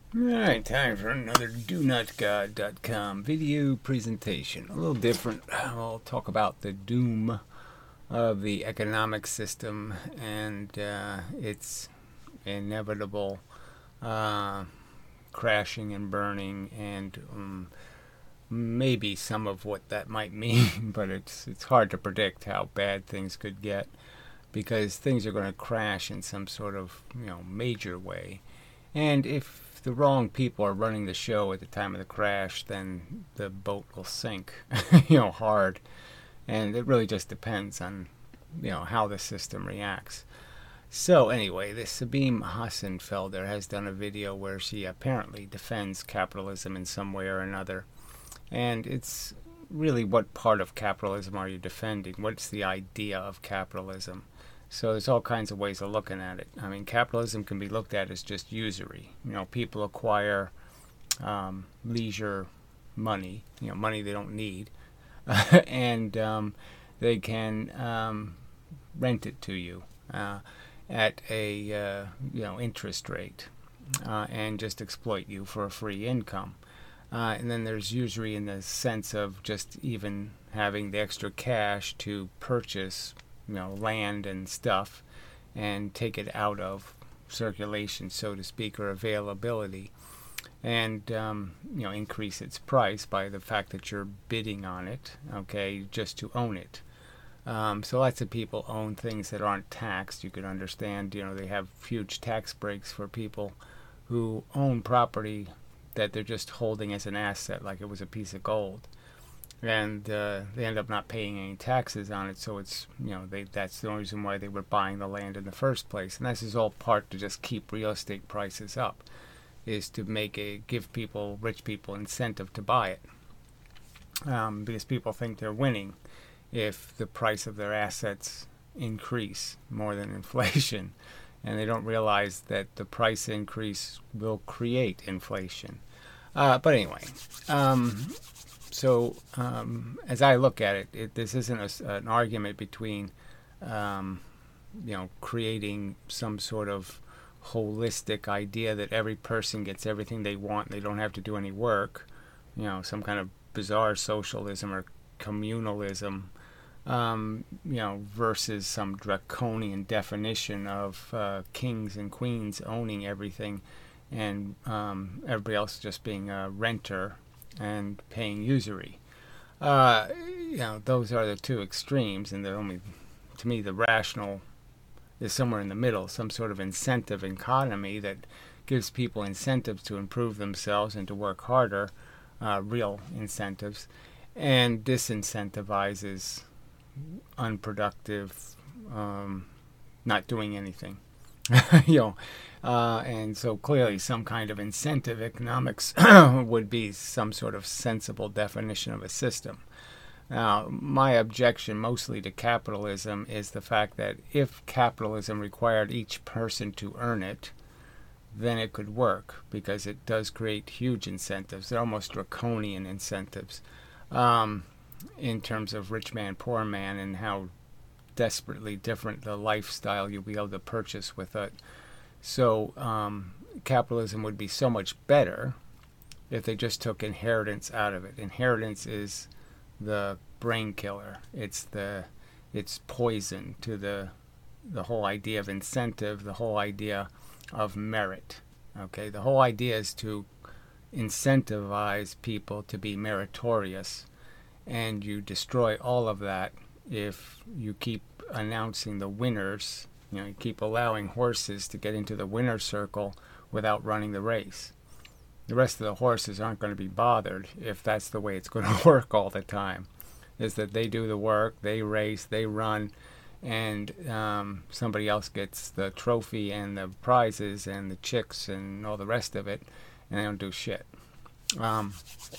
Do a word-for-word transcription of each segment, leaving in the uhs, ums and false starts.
Alright, time for another do not god dot com video presentation. A little different. I'll talk about the doom of the economic system and uh, its inevitable uh, crashing and burning, and um, maybe some of what that might mean, but it's it's hard to predict how bad things could get, because things are going to crash in some sort of, you know, major way. And if the wrong people are running the show at the time of the crash, then the boat will sink, you know, hard. And it really just depends on, you know, how the system reacts. So anyway, this Sabine Hassenfelder has done a video where she apparently defends capitalism in some way or another. And it's really, what part of capitalism are you defending? What's the idea of capitalism? So there's all kinds of ways of looking at it. I mean, capitalism can be looked at as just usury. You know, people acquire um, leisure money, you know, money they don't need, and um, they can um, rent it to you uh, at a uh, you know interest rate, uh, and just exploit you for a free income. Uh, and then there's usury in the sense of just even having the extra cash to purchase, you know, land and stuff, and take it out of circulation, so to speak, or availability, and um, you know, increase its price by the fact that you're bidding on it, okay, just to own it. Um, so lots of people own things that aren't taxed. You can understand, you know, they have huge tax breaks for people who own property that they're just holding as an asset, like it was a piece of gold. And uh, they end up not paying any taxes on it, so it's, you know, they, that's the only reason why they were buying the land in the first place. And this is all part to just keep real estate prices up, is to make a give people, rich people, incentive to buy it, um, because people think they're winning if the price of their assets increase more than inflation, and they don't realize that the price increase will create inflation. Uh, but anyway. Um, So, um, as I look at it, it this isn't a, an argument between, um, you know, creating some sort of holistic idea that every person gets everything they want and they don't have to do any work, you know, some kind of bizarre socialism or communalism, um, you know, versus some draconian definition of uh, kings and queens owning everything, and um, everybody else just being a renter and paying usury. Uh, you know, those are the two extremes, and the only, to me, the rational is somewhere in the middle, some sort of incentive economy that gives people incentives to improve themselves and to work harder, uh, real incentives, and disincentivizes unproductive, um, not doing anything. you know, uh, and so clearly some kind of incentive economics would be some sort of sensible definition of a system. Now, my objection mostly to capitalism is the fact that if capitalism required each person to earn it, then it could work, because it does create huge incentives. They're almost draconian incentives, um, in terms of rich man, poor man, and how desperately different the lifestyle you'll be able to purchase with it. So um, capitalism would be so much better if they just took inheritance out of it. Inheritance is the brain killer. It's the it's poison to the the whole idea of incentive, the whole idea of merit. Okay, the whole idea is to incentivize people to be meritorious, and you destroy all of that if you keep announcing the winners. You know, you keep allowing horses to get into the winner's circle without running the race. The rest of the horses aren't going to be bothered if that's the way it's going to work all the time, is that they do the work, they race, they run, and um, somebody else gets the trophy and the prizes and the chicks and all the rest of it, and they don't do shit. Um,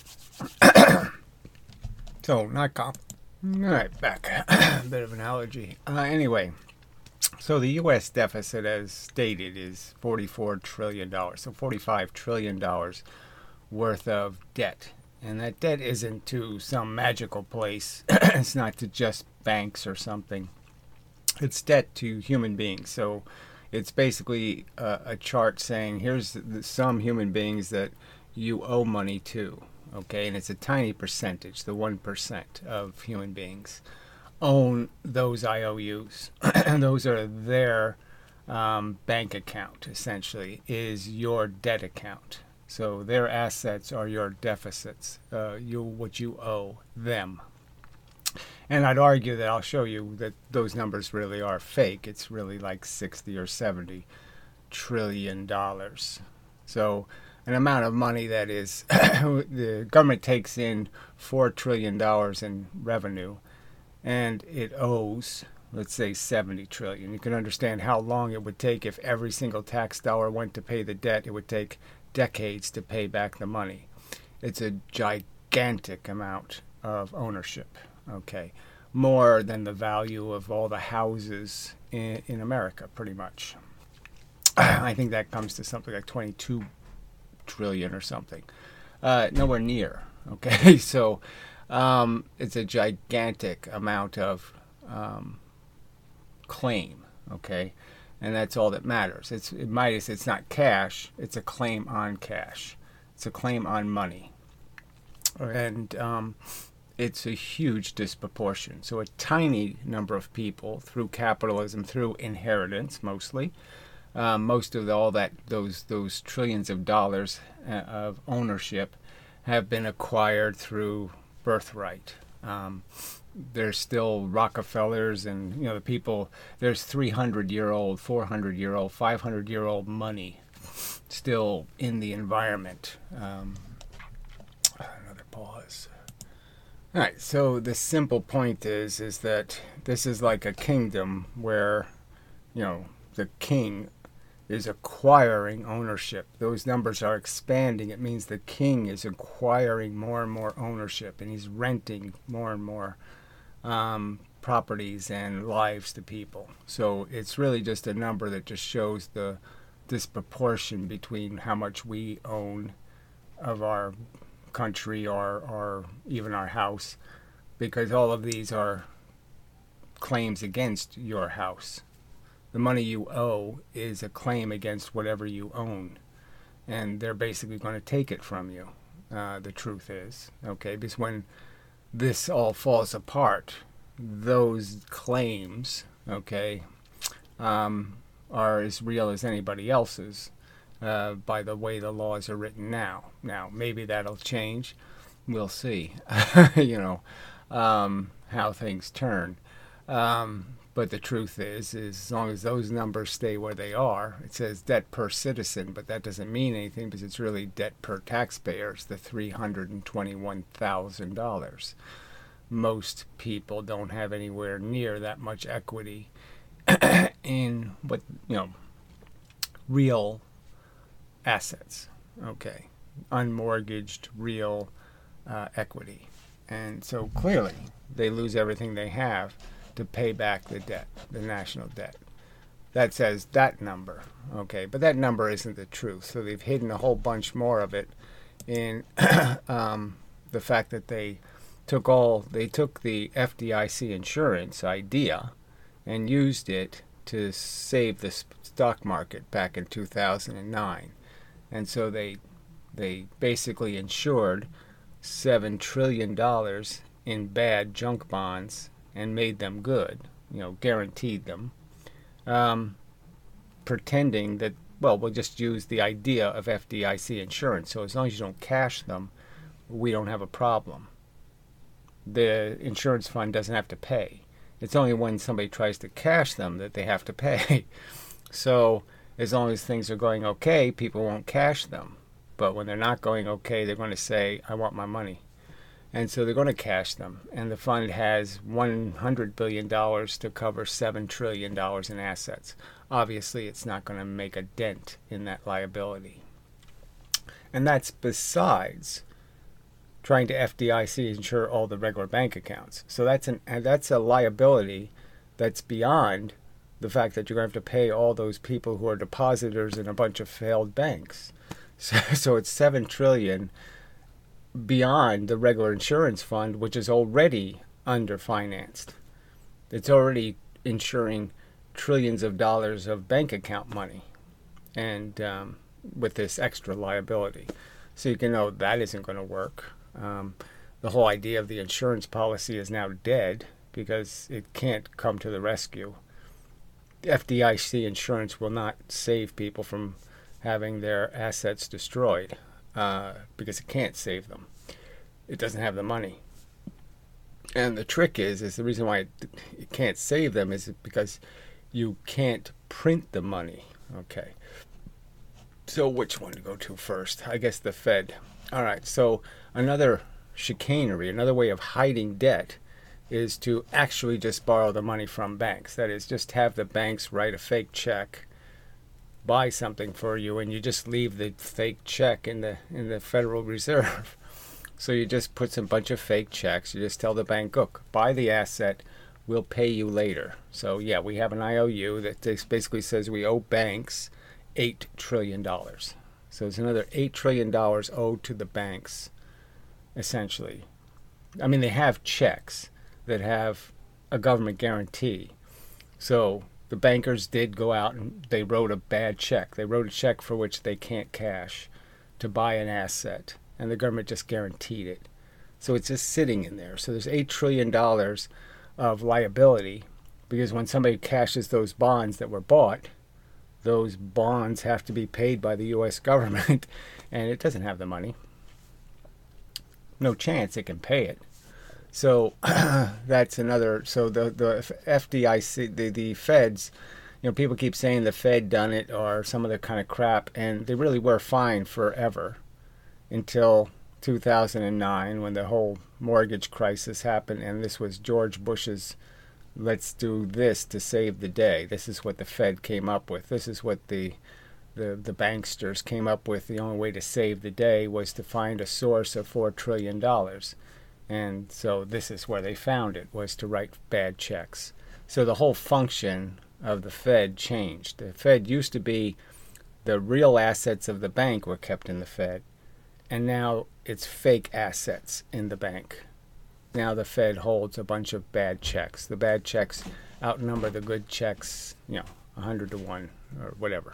so, not comp. All right, back. A bit of an allergy. Uh, anyway, so the U S deficit, as stated, is forty-four trillion dollars. So forty-five trillion dollars worth of debt. And that debt isn't to some magical place. It's not to just banks or something. It's debt to human beings. So It's basically a, a chart saying here's the, some human beings that you owe money to, okay? And it's a tiny percentage, the one percent of human beings own those I O Us. And those are their um, bank account, essentially, is your debt account. So their assets are your deficits, uh, you what you owe them. And I'd argue that I'll show you that those numbers really are fake. It's really like sixty or seventy trillion dollars. So an amount of money that is, the government takes in four trillion dollars in revenue, and it owes, let's say, seventy trillion dollars. You can understand how long it would take if every single tax dollar went to pay the debt. It would take decades to pay back the money. It's a gigantic amount of ownership. Okay, more than the value of all the houses in, in America, pretty much. I think that comes to something like twenty-two trillion or something. Uh, nowhere near. Okay, so um, it's a gigantic amount of um, claim. Okay, and that's all that matters. It's it might it's not cash. It's a claim on cash. It's a claim on money, and um, it's a huge disproportion. So a tiny number of people, through capitalism, through inheritance mostly, um, most of all that those those trillions of dollars uh, of ownership have been acquired through birthright. Um, there's still Rockefellers and you know the people. There's three hundred year old, four hundred year old, five hundred year old money still in the environment. Um, another pause. All right, so the simple point is is that this is like a kingdom where, you know, the king is acquiring ownership. Those numbers are expanding. It means the king is acquiring more and more ownership, and he's renting more and more um, properties and lives to people. So it's really just a number that just shows the disproportion between how much we own of our country or or even our house, because all of these are claims against your house. The money you owe is a claim against whatever you own, and they're basically going to take it from you. Uh, the truth is, okay, because when this all falls apart, those claims, okay, um, are as real as anybody else's. Uh, by the way the laws are written now. Now, maybe that'll change. We'll see, you know, um, how things turn. Um, but the truth is, is as long as those numbers stay where they are, it says debt per citizen, but that doesn't mean anything because it's really debt per taxpayer. It's the three hundred twenty-one thousand dollars. Most people don't have anywhere near that much equity in what, you know, real assets, okay, unmortgaged real uh, equity. And so clearly they lose everything they have to pay back the debt, the national debt. That says that number, okay, but that number isn't the truth. So they've hidden a whole bunch more of it in um, the fact that they took all, they took the F D I C insurance idea and used it to save the stock market back in two thousand nine. And so they they basically insured seven trillion dollars in bad junk bonds and made them good, you know, guaranteed them, um, pretending that, well, we'll just use the idea of F D I C insurance. So as long as you don't cash them, we don't have a problem. The insurance fund doesn't have to pay. It's only when somebody tries to cash them that they have to pay. So as long as things are going okay, people won't cash them. But when they're not going okay, they're going to say, I want my money. And so they're going to cash them. And the fund has one hundred billion dollars to cover seven trillion dollars in assets. Obviously, it's not going to make a dent in that liability. And that's besides trying to F D I C insure all the regular bank accounts. So that's an that's a liability that's beyond the fact that you're going to have to pay all those people who are depositors in a bunch of failed banks. So, so it's seven trillion dollars beyond the regular insurance fund, which is already underfinanced. It's already insuring trillions of dollars of bank account money, and um, with this extra liability. So you can know that isn't going to work. Um, the whole idea of the insurance policy is now dead because it can't come to the rescue. The F D I C insurance will not save people from having their assets destroyed uh, because it can't save them. It doesn't have the money. And the trick is, is the reason why it, it can't save them is because you can't print the money. Okay. So which one to go to first? I guess the Fed. All right. So another chicanery, another way of hiding debt is to actually just borrow the money from banks. That is, just have the banks write a fake check, buy something for you, and you just leave the fake check in the in the Federal Reserve. So you just put some bunch of fake checks. You just tell the bank, look, buy the asset, we'll pay you later. So yeah, we have an I O U that basically says we owe banks eight trillion dollars. So it's another eight trillion dollars owed to the banks, essentially. I mean, they have checks that have a government guarantee. So the bankers did go out and they wrote a bad check. They wrote a check for which they can't cash to buy an asset, and the government just guaranteed it. So it's just sitting in there. So there's eight trillion dollars of liability, because when somebody cashes those bonds that were bought, those bonds have to be paid by the U S government, and it doesn't have the money. No chance it can pay it. So that's another. So the the F D I C, the the Feds, you know, people keep saying the Fed done it or some other kind of crap, and they really were fine forever until two thousand nine, when the whole mortgage crisis happened, and this was George Bush's let's do this to save the day. This is what the Fed came up with. This is what the the the banksters came up with. The only way to save the day was to find a source of four trillion dollars. And so this is where they found it, was to write bad checks. So the whole function of the Fed changed. The Fed used to be the real assets of the bank were kept in the Fed, and now it's fake assets in the bank. Now the Fed holds a bunch of bad checks. The bad checks outnumber the good checks, you know, one hundred to one or whatever.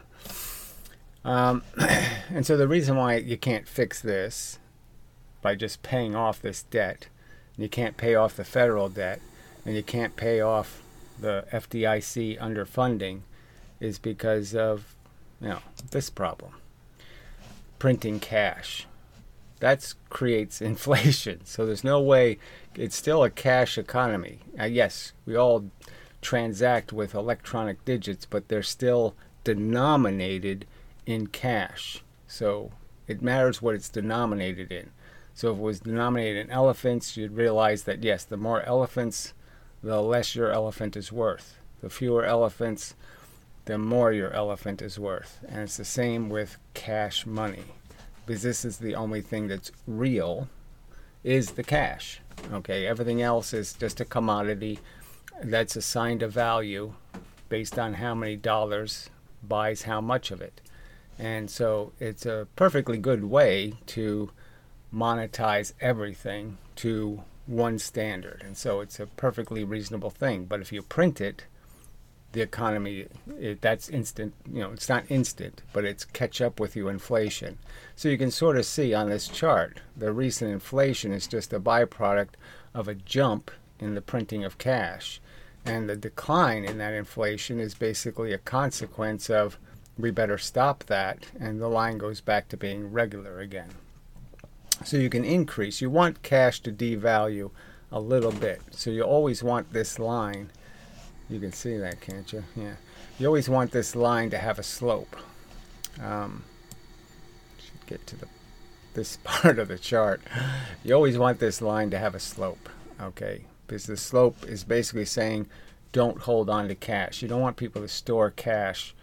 Um, and so the reason why you can't fix this by just paying off this debt, and you can't pay off the federal debt, and you can't pay off the F D I C underfunding, is because of, you know, this problem. Printing cash. That creates inflation. So there's no way, it's still a cash economy. Uh, yes, we all transact with electronic digits, but they're still denominated in cash. So it matters what it's denominated in. So if it was denominated in elephants, you'd realize that, yes, the more elephants, the less your elephant is worth. The fewer elephants, the more your elephant is worth. And it's the same with cash money, because this is the only thing that's real, is the cash. Okay, everything else is just a commodity that's assigned a value based on how many dollars buys how much of it. And so it's a perfectly good way to monetize everything to one standard. And so it's a perfectly reasonable thing. But if you print it, the economy, it, that's instant, you know, it's not instant, but it's catch up with you inflation. So you can sort of see on this chart, the recent inflation is just a byproduct of a jump in the printing of cash. And the decline in that inflation is basically a consequence of, we better stop that, and the line goes back to being regular again. So you can increase. You want cash to devalue a little bit. So you always want this line. You can see that, can't you? Yeah. You always want this line to have a slope. Um, should get to the this part of the chart. You always want this line to have a slope, okay? Because the slope is basically saying, don't hold on to cash. You don't want people to store cash,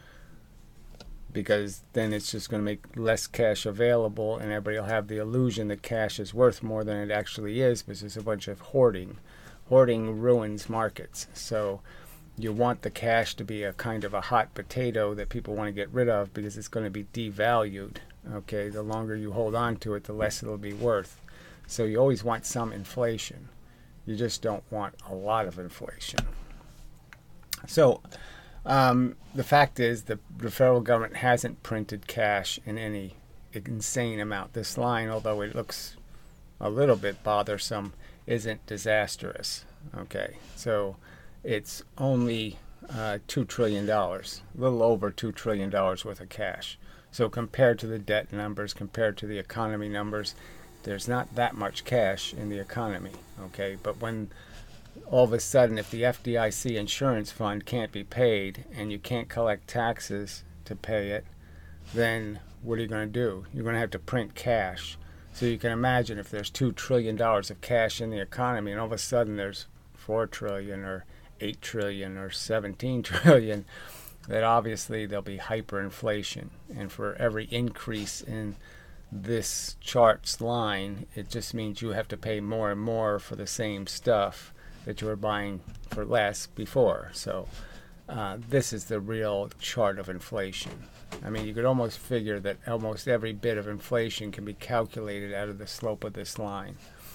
because then it's just going to make less cash available, and everybody will have the illusion that cash is worth more than it actually is, because there's a bunch of hoarding. Hoarding ruins markets. So you want the cash to be a kind of a hot potato that people want to get rid of, because it's going to be devalued. Okay, the longer you hold on to it, the less it'll be worth. So you always want some inflation. You just don't want a lot of inflation. So Um, the fact is, the, the federal government hasn't printed cash in any insane amount. This line, although it looks a little bit bothersome, isn't disastrous. Okay, so it's only uh, two trillion dollars, a little over two trillion dollars worth of cash. So compared to the debt numbers, compared to the economy numbers, there's not that much cash in the economy. Okay, but when all of a sudden, if the F D I C insurance fund can't be paid and you can't collect taxes to pay it, then what are you going to do? You're going to have to print cash. So you can imagine if there's two trillion dollars of cash in the economy and all of a sudden there's four trillion dollars or eight trillion dollars or seventeen trillion dollars, that obviously there'll be hyperinflation. And for every increase in this chart's line, it just means you have to pay more and more for the same stuff that you were buying for less before. So uh, this is the real chart of inflation. I mean, you could almost figure that almost every bit of inflation can be calculated out of the slope of this line.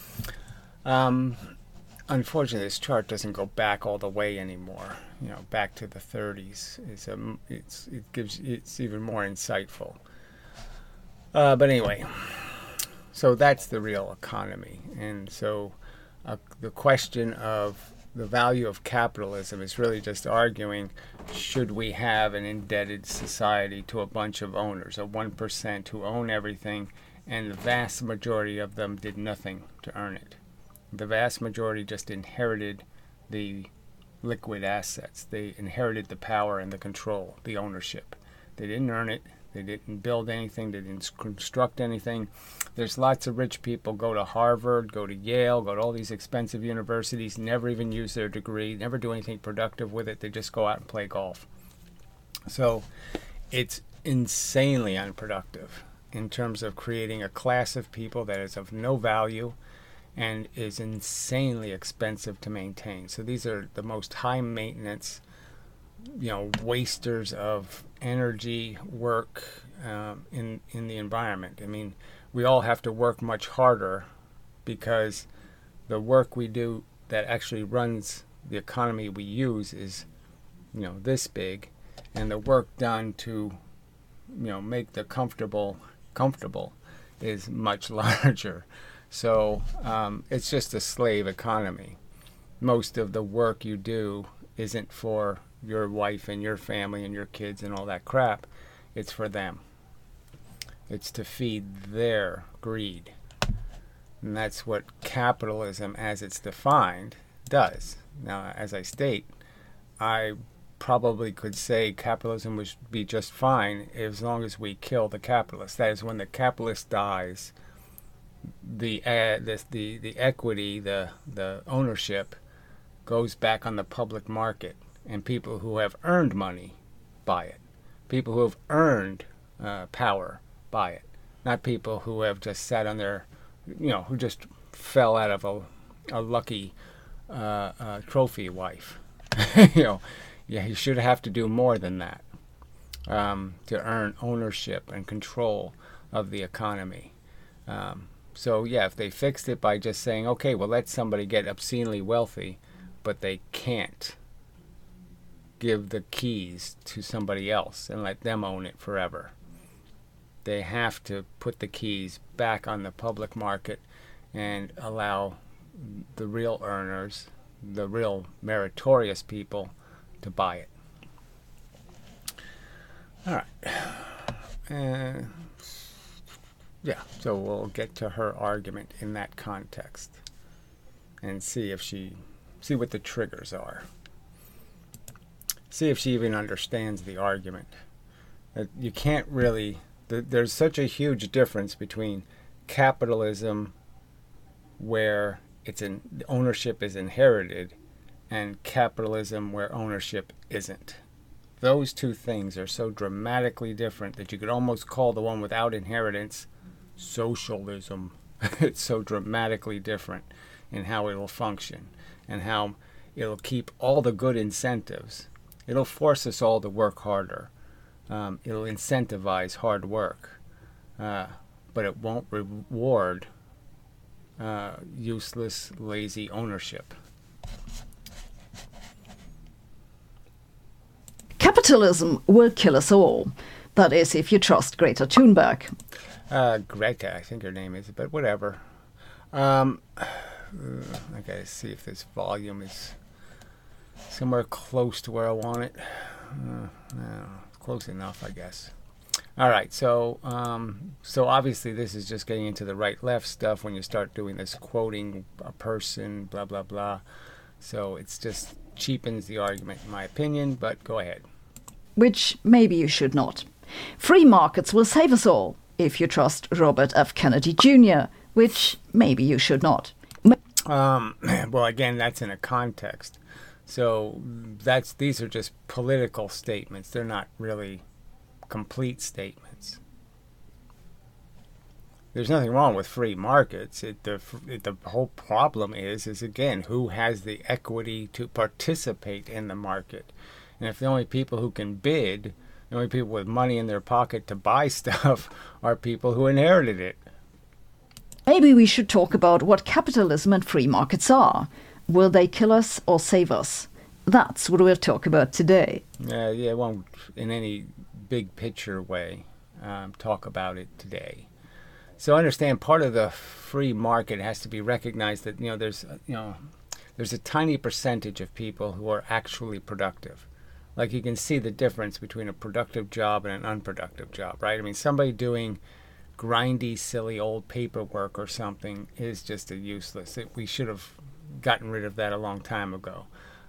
Um, unfortunately, this chart doesn't go back all the way anymore. You know, back to the thirties. It's a, it's it gives it's even more insightful. Uh, but anyway, so that's the real economy, and so. Uh, the question of the value of capitalism is really just arguing, should we have an indebted society to a bunch of owners, a one percent who own everything, and the vast majority of them did nothing to earn it. The vast majority just inherited the liquid assets. They inherited the power and the control, the ownership. They didn't earn it. They didn't build anything. They didn't construct anything. There's lots of rich people go to Harvard, go to Yale, go to all these expensive universities, never even use their degree, never do anything productive with it. They just go out and play golf. So it's insanely unproductive in terms of creating a class of people that is of no value and is insanely expensive to maintain. So these are the most high maintenance, you know, wasters of energy, work um, in in the environment. I mean, we all have to work much harder because the work we do that actually runs the economy we use is, you know, this big, and the work done to, you know, make the comfortable comfortable is much larger. So um, it's just a slave economy. Most of the work you do isn't for your wife and your family and your kids and all that crap. It's for them. It's to feed their greed. And that's what capitalism, as it's defined, does. Now, as I state, I probably could say capitalism would be just fine as long as we kill the capitalist. That is, when the capitalist dies, the uh, the, the the equity, the the ownership, goes back on the public market, and people who have earned money buy it. People who have earned uh, power buy it. Not people who have just sat on their, you know, who just fell out of a, a lucky uh, uh, trophy wife. You know, yeah, you should have to do more than that um, to earn ownership and control of the economy. Um, so yeah, if they fixed it by just saying, okay, well, let somebody get obscenely wealthy, but they can't give the keys to somebody else and let them own it forever. They have to put the keys back on the public market and allow the real earners, the real meritorious people, to buy it. All right. Uh, yeah, so we'll get to her argument in that context and see if she, see what the triggers are. See if she even understands the argument. That you can't really, there's such a huge difference between capitalism, where it's an ownership is inherited, and capitalism where ownership isn't. Those two things are so dramatically different that you could almost call the one without inheritance socialism. It's so dramatically different in how it'll function and how it'll keep all the good incentives. It'll force us all to work harder. Um, it'll incentivize hard work, uh, but it won't reward uh, useless, lazy ownership. Capitalism will kill us all. That is, if you trust Greta Thunberg. Uh, Greta, I think her name is, but whatever. Um, I gotta see if this volume is somewhere close to where I want it. Uh, I don't know, close enough, I guess. All right, so um, so obviously this is just getting into the right-left stuff when you start doing this quoting a person, blah, blah, blah. So it's just cheapens the argument, in my opinion, but go ahead. Which maybe you should not. Free markets will save us all, if you trust Robert F. Kennedy Junior, which maybe you should not. Um, well, again, that's in a context. So that's these are just political statements. They're not really complete statements. There's nothing wrong with free markets. It, the it, the whole problem is is again who has the equity to participate in the market, and if the only people who can bid, the only people with money in their pocket to buy stuff, are people who inherited it. Maybe we should talk about what capitalism and free markets are. Will they kill us or save us? That's what we'll talk about today. Yeah, yeah, it won't in any big picture way um, talk about it today. So understand, part of the free market has to be recognized that you know there's you know there's a tiny percentage of people who are actually productive. Like you can see the difference between a productive job and an unproductive job, right? I mean, somebody doing grindy, silly old paperwork or something is just a useless. It, we should have gotten rid of that a long time ago.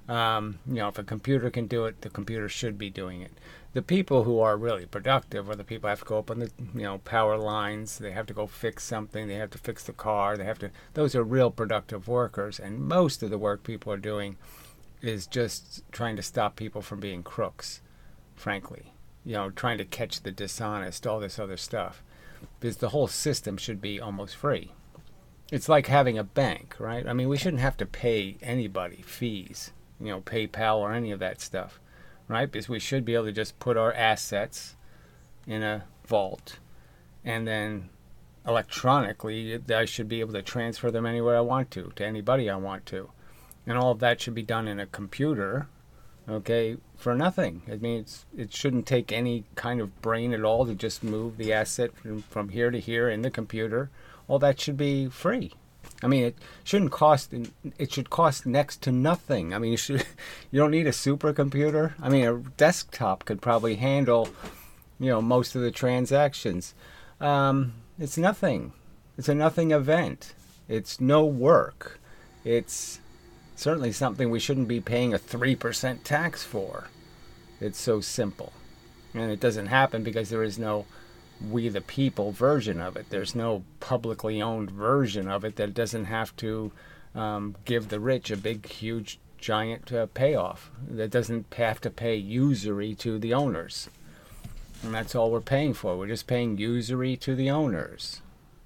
Um, you know, if a computer can do it, the computer should be doing it. The people who are really productive are the people who have to go up on the, you know, power lines. They have to go fix something. They have to fix the car. They have to. Those are real productive workers. And most of the work people are doing is just trying to stop people from being crooks, frankly. You know, trying to catch the dishonest, all this other stuff. Because the whole system should be almost free. It's like having a bank, right? I mean, we shouldn't have to pay anybody fees, you know, PayPal or any of that stuff, right? Because we should be able to just put our assets in a vault and then electronically I should be able to transfer them anywhere I want to, to anybody I want to. And all of that should be done in a computer, okay, for nothing. I mean, it's, it shouldn't take any kind of brain at all to just move the asset from, from here to here in the computer. All that should be free. I mean, it shouldn't cost, it should cost next to nothing. I mean, you should, you don't need a supercomputer. I mean, a desktop could probably handle, you know, most of the transactions. Um, it's nothing. It's a nothing event. It's no work. It's certainly something we shouldn't be paying a three percent tax for. It's so simple. And it doesn't happen because there is no we the people version of it. There's no publicly owned version of it that doesn't have to um, give the rich a big, huge, giant uh, payoff. That doesn't have to pay usury to the owners. And that's all we're paying for. We're just paying usury to the owners.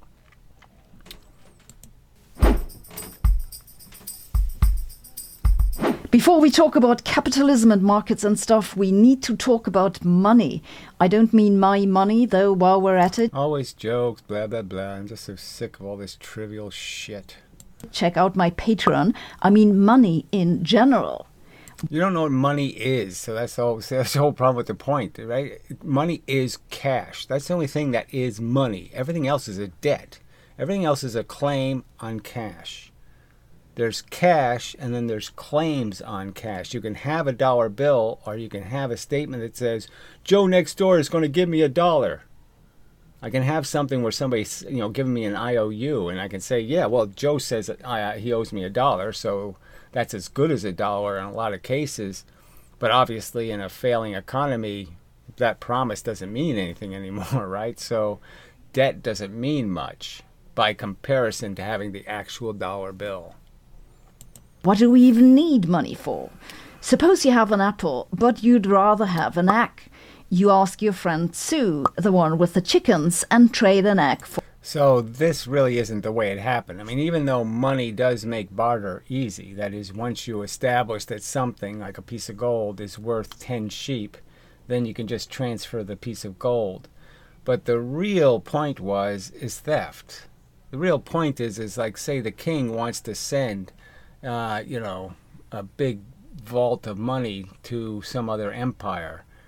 Before we talk about capitalism and markets and stuff, we need to talk about money. I don't mean my money, though, while we're at it. Always jokes, blah, blah, blah. I'm just so sick of all this trivial shit. Check out my Patreon. I mean money in general. You don't know what money is, so that's, all, so that's the whole problem with the point, right? Money is cash. That's the only thing that is money. Everything else is a debt. Everything else is a claim on cash. There's cash, and then there's claims on cash. You can have a dollar bill, or you can have a statement that says, Joe next door is going to give me a dollar. I can have something where somebody's, you know, giving me an I O U, and I can say, yeah, well, Joe says that I, he owes me a dollar, so that's as good as a dollar in a lot of cases. But obviously, in a failing economy, that promise doesn't mean anything anymore, right? So debt doesn't mean much by comparison to having the actual dollar bill. What do we even need money for? Suppose you have an apple, but you'd rather have an egg. You ask your friend Sue, the one with the chickens, and trade an egg for... So this really isn't the way it happened. I mean, even though money does make barter easy, that is, once you establish that something, like a piece of gold, is worth ten sheep, then you can just transfer the piece of gold. But the real point was, is theft. The real point is, is like, say the king wants to send... Uh, you know, a big vault of money to some other empire.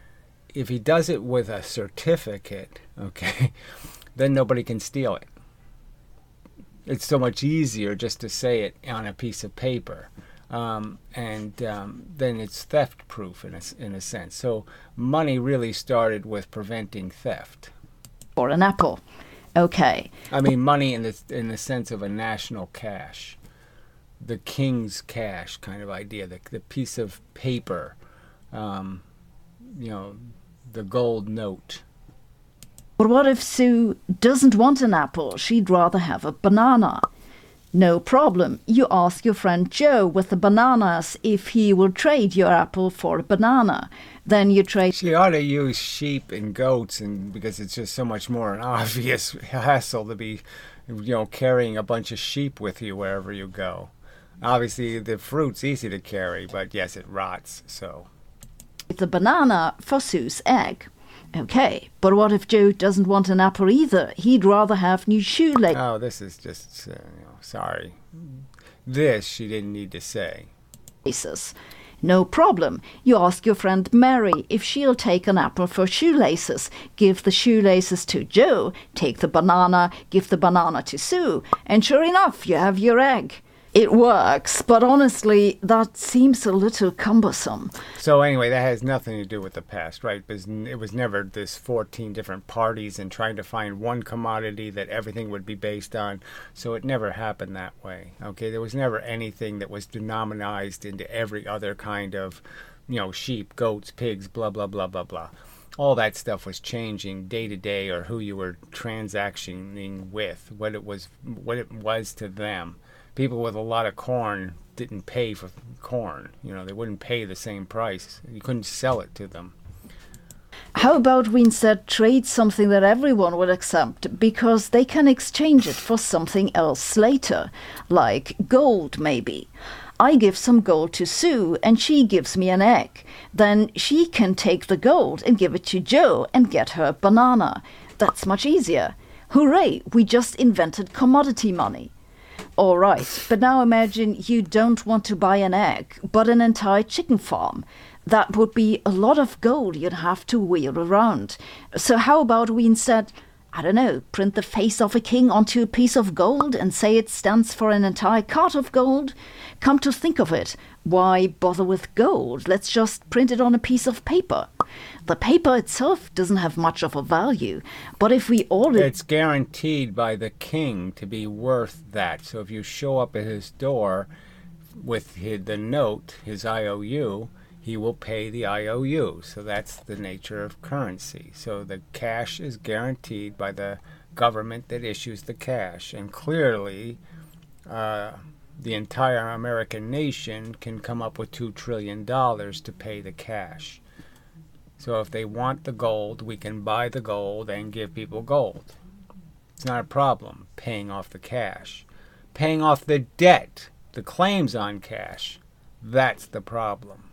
if he does it with a certificate, okay, then nobody can steal it. It's so much easier just to say it on a piece of paper. Um, and um, then it's theft proof in a, in a sense. So money really started with preventing theft. Or an apple. Okay. I mean, money in the, in the sense of a national cash. The king's cash kind of idea. The, the piece of paper, um, you know, the gold note. But what if Sue doesn't want an apple? She'd rather have a banana. No problem. You ask your friend Joe with the bananas if he will trade your apple for a banana. Then you trade... She ought to use sheep and goats, and because it's just so much more an obvious hassle to be, you know, carrying a bunch of sheep with you wherever you go. Obviously, the fruit's easy to carry, but yes, it rots, so... the banana for Sue's egg. Okay, but what if Joe doesn't want an apple either? He'd rather have new shoelaces. Oh, this is just, uh, you know, sorry. This she didn't need to say. No problem. You ask your friend Mary if she'll take an apple for shoelaces. Give the shoelaces to Joe, take the banana, give the banana to Sue, and sure enough, you have your egg. It works, but honestly, that seems a little cumbersome. So anyway, that has nothing to do with the past, right? Because it was never this fourteen different parties and trying to find one commodity that everything would be based on. So it never happened that way, okay? There was never anything that was denominized into every other kind of, you know, sheep, goats, pigs, blah, blah, blah, blah, blah. All that stuff was changing day to day, or who you were transactioning with, what it was, what it was to them. People with a lot of corn didn't pay for corn. You know, they wouldn't pay the same price. You couldn't sell it to them. How about we instead trade something that everyone would accept, because they can exchange it for something else later, like gold maybe. I give some gold to Sue and she gives me an egg. Then she can take the gold and give it to Joe and get her a banana. That's much easier. Hooray, we just invented commodity money. All right, but now imagine you don't want to buy an egg, but an entire chicken farm. That would be a lot of gold you'd have to wheel around. So how about we instead, I don't know, print the face of a king onto a piece of gold and say it stands for an entire cart of gold? Come to think of it, why bother with gold? Let's just print it on a piece of paper. The paper itself doesn't have much of a value, but if we all... It's guaranteed by the king to be worth that. So if you show up at his door with his, the note, his I O U, he will pay the I O U. So that's the nature of currency. So the cash is guaranteed by the government that issues the cash. And clearly, uh, the entire American nation can come up with two trillion dollars to pay the cash. So if they want the gold, we can buy the gold and give people gold. It's not a problem paying off the cash. Paying off the debt, the claims on cash, that's the problem.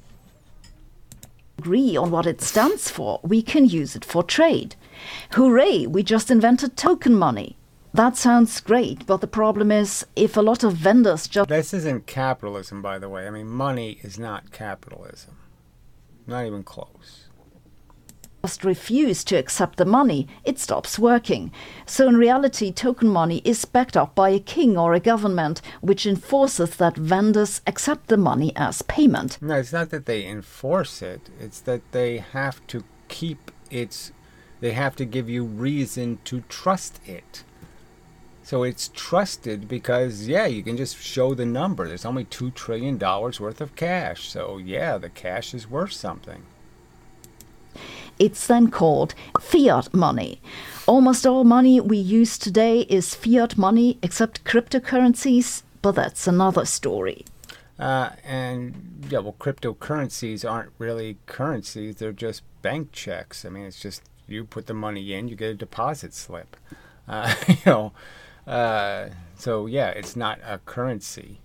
Agree on what it stands for, we can use it for trade. Hooray, we just invented token money. That sounds great, but the problem is, if a lot of vendors just... This isn't capitalism, by the way. I mean, money is not capitalism. Not even close. Just refuse to accept the money, it stops working. So in reality, token money is backed up by a king or a government, which enforces that vendors accept the money as payment. No, it's not that they enforce it. It's that they have to keep its... They have to give you reason to trust it. So it's trusted because, yeah, you can just show the number. There's only two trillion dollars worth of cash. So, yeah, the cash is worth something. It's then called fiat money. Almost all money we use today is fiat money, except cryptocurrencies, but that's another story. Uh, and, yeah, well, cryptocurrencies aren't really currencies. They're just bank checks. I mean, it's just you put the money in, you get a deposit slip. Uh, you know, uh, so, yeah, it's not a currency.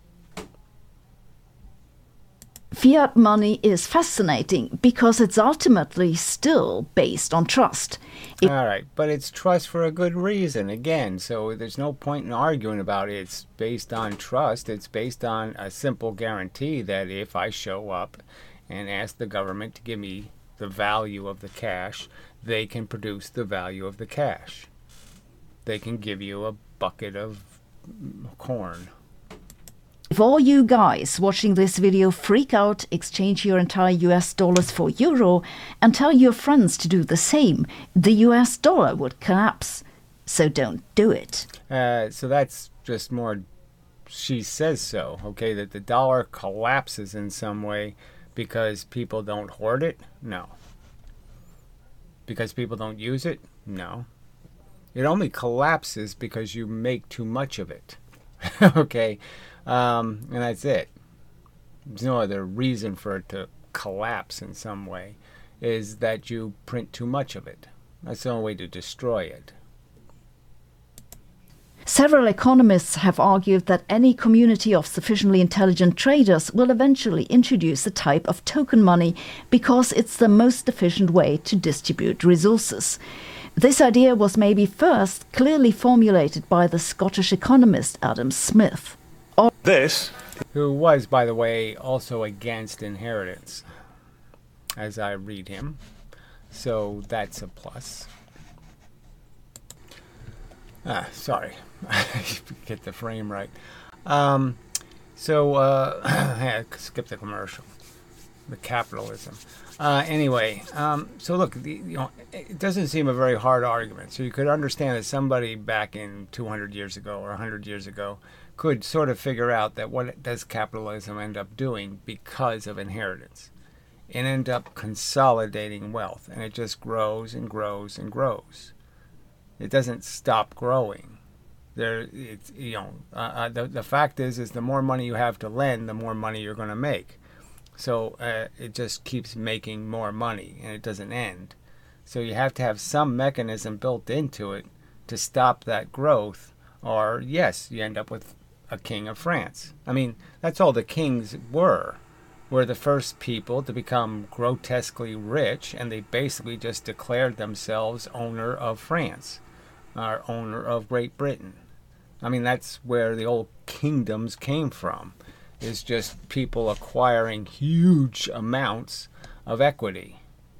Fiat money is fascinating because it's ultimately still based on trust. It All right, but it's trust for a good reason, again, so there's no point in arguing about it. It's based on trust. It's based on a simple guarantee that if I show up and ask the government to give me the value of the cash, they can produce the value of the cash. They can give you a bucket of corn. If all you guys watching this video freak out, exchange your entire U S dollars for euro, and tell your friends to do the same, the U S dollar would collapse. So don't do it. Uh, so that's just more, she says so, okay, that the dollar collapses in some way because people don't hoard it? No. Because people don't use it? No. It only collapses because you make too much of it. Okay? Um, and that's it. There's no other reason for it to collapse in some way, is that you print too much of it. That's the only way to destroy it. Several economists have argued that any community of sufficiently intelligent traders will eventually introduce a type of token money because it's the most efficient way to distribute resources. This idea was maybe first clearly formulated by the Scottish economist Adam Smith. This, who was, by the way, also against inheritance, as I read him. So that's a plus. Ah, sorry. Get the frame right. Um, so, uh, I skip the commercial. The capitalism. Uh, anyway, um, so look, the, you know, it doesn't seem a very hard argument. So you could understand that somebody back in two hundred years ago or one hundred years ago could sort of figure out that what does capitalism end up doing because of inheritance? It end up consolidating wealth, and it just grows and grows and grows. It doesn't stop growing. There, it's, you know, uh, uh, the the fact is, is the more money you have to lend, the more money you're going to make. So uh, it just keeps making more money, and it doesn't end. So you have to have some mechanism built into it to stop that growth, or yes, you end up with a king of France. I mean, that's all the kings were. Were the first people to become grotesquely rich, and they basically just declared themselves owner of France, or owner of Great Britain. I mean, that's where the old kingdoms came from, is just people acquiring huge amounts of equity.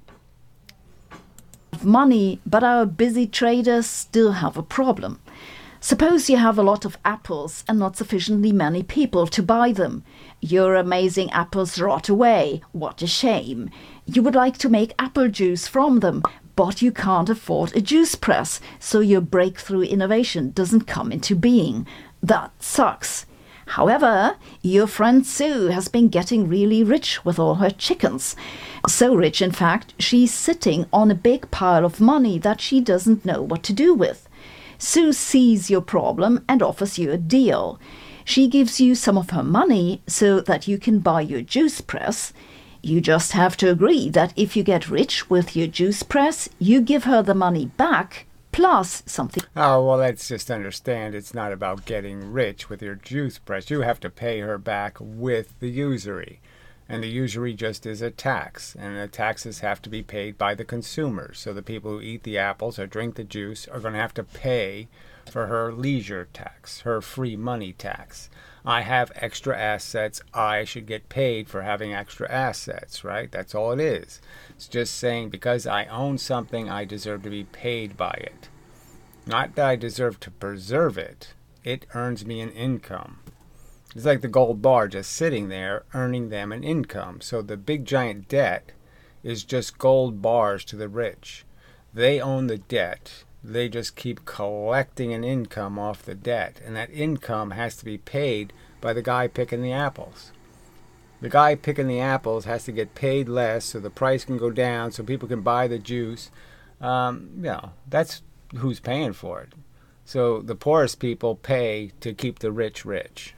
Money, but our busy traders still have a problem. Suppose you have a lot of apples and not sufficiently many people to buy them. Your amazing apples rot away. What a shame. You would like to make apple juice from them, but you can't afford a juice press, so your breakthrough innovation doesn't come into being. That sucks. However, your friend Sue has been getting really rich with all her chickens. So rich, in fact, she's sitting on a big pile of money that she doesn't know what to do with. Sue sees your problem and offers you a deal. She gives you some of her money so that you can buy your juice press. You just have to agree that if you get rich with your juice press, you give her the money back, plus something. Oh, well, let's just understand it's not about getting rich with your juice press. You have to pay her back with the usury. And the usury just is a tax, and the taxes have to be paid by the consumers. So the people who eat the apples or drink the juice are going to have to pay for her leisure tax, her free money tax. I have extra assets. I should get paid for having extra assets, right? That's all it is. It's just saying because I own something, I deserve to be paid by it. Not that I deserve to preserve it. It earns me an income. It's like the gold bar just sitting there, earning them an income. So the big giant debt is just gold bars to the rich. They own the debt. They just keep collecting an income off the debt. And that income has to be paid by the guy picking the apples. The guy picking the apples has to get paid less so the price can go down so people can buy the juice. Um, you know, that's who's paying for it. So the poorest people pay to keep the rich rich.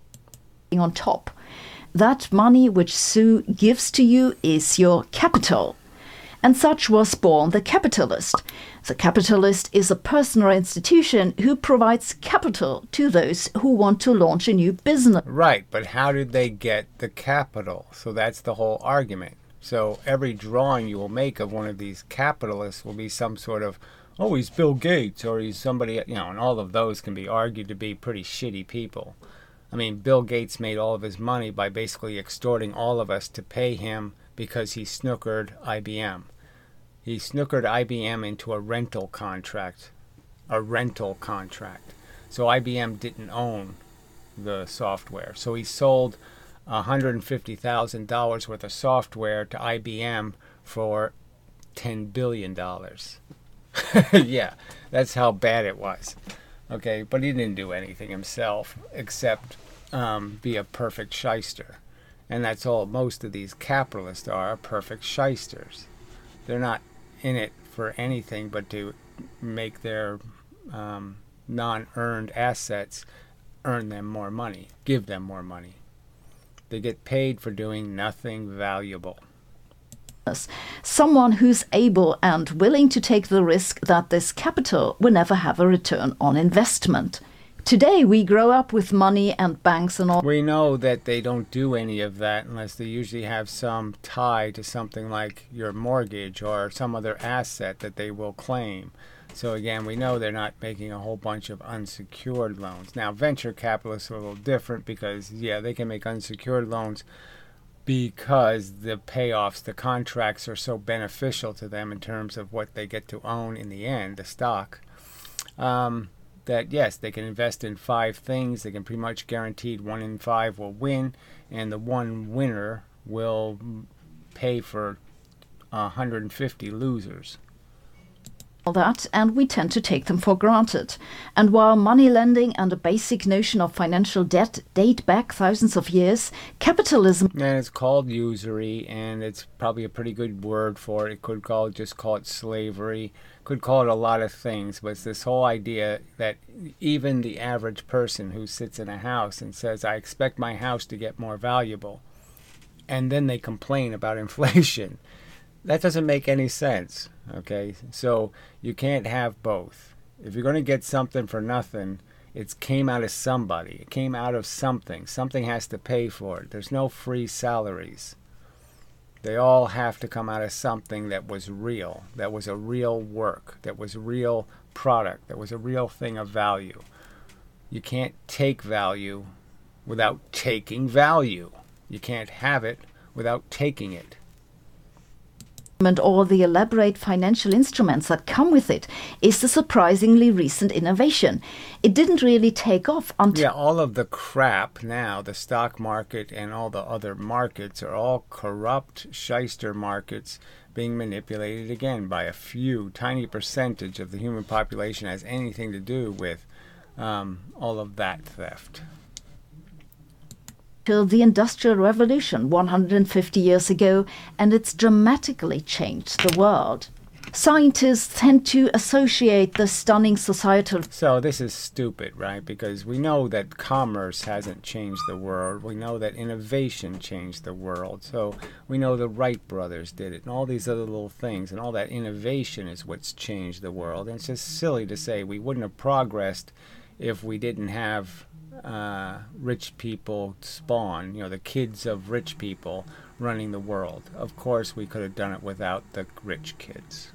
On top. That money which Sue gives to you is your capital. And such was born the capitalist. The capitalist is a person or institution who provides capital to those who want to launch a new business. Right, but how did they get the capital? So that's the whole argument. So every drawing you will make of one of these capitalists will be some sort of, oh, he's Bill Gates, or he's somebody, you know, and all of those can be argued to be pretty shitty people. I mean, Bill Gates made all of his money by basically extorting all of us to pay him because he snookered I B M. He snookered I B M into a rental contract. A rental contract. So I B M didn't own the software. So he sold one hundred fifty thousand dollars worth of software to I B M for ten billion dollars. Yeah, that's how bad it was. Okay, but he didn't do anything himself except um, be a perfect shyster. And that's all most of these capitalists are, perfect shysters. They're not in it for anything but to make their um, non-earned assets earn them more money, give them more money. They get paid for doing nothing valuable. Someone who's able and willing to take the risk that this capital will never have a return on investment. Today we grow up with money and banks and all. We know that they don't do any of that unless they usually have some tie to something like your mortgage or some other asset that they will claim. So again, we know they're not making a whole bunch of unsecured loans. Now, venture capitalists are a little different because, yeah, they can make unsecured loans because the payoffs, the contracts are so beneficial to them in terms of what they get to own in the end, the stock, um, that yes, they can invest in five things. They can pretty much guaranteed one in five will win, and the one winner will pay for one hundred fifty losers. That, and we tend to take them for granted. And while money lending and a basic notion of financial debt date back thousands of years, capitalism... And it's called usury, and it's probably a pretty good word for it. It could call it, just call it slavery, could call it a lot of things, but it's this whole idea that even the average person who sits in a house and says, I expect my house to get more valuable, and then they complain about inflation. That doesn't make any sense, okay? So you can't have both. If you're going to get something for nothing, it came out of somebody. It came out of something. Something has to pay for it. There's no free salaries. They all have to come out of something that was real, that was a real work, that was a real product, that was a real thing of value. You can't take value without taking value. You can't have it without taking it. And all the elaborate financial instruments that come with it is a surprisingly recent innovation. It didn't really take off until... Yeah, all of the crap now, the stock market and all the other markets are all corrupt shyster markets being manipulated again by a few tiny percentage of the human population has anything to do with um, all of that theft. Till the Industrial Revolution one hundred fifty years ago, and it's dramatically changed the world. Scientists tend to associate the stunning societal... So this is stupid, right? Because we know that commerce hasn't changed the world. We know that innovation changed the world. So we know the Wright brothers did it and all these other little things. And all that innovation is what's changed the world. And it's just silly to say we wouldn't have progressed if we didn't have... Uh, rich people spawn, you know, the kids of rich people running the world. Of course, we could have done it without the rich kids.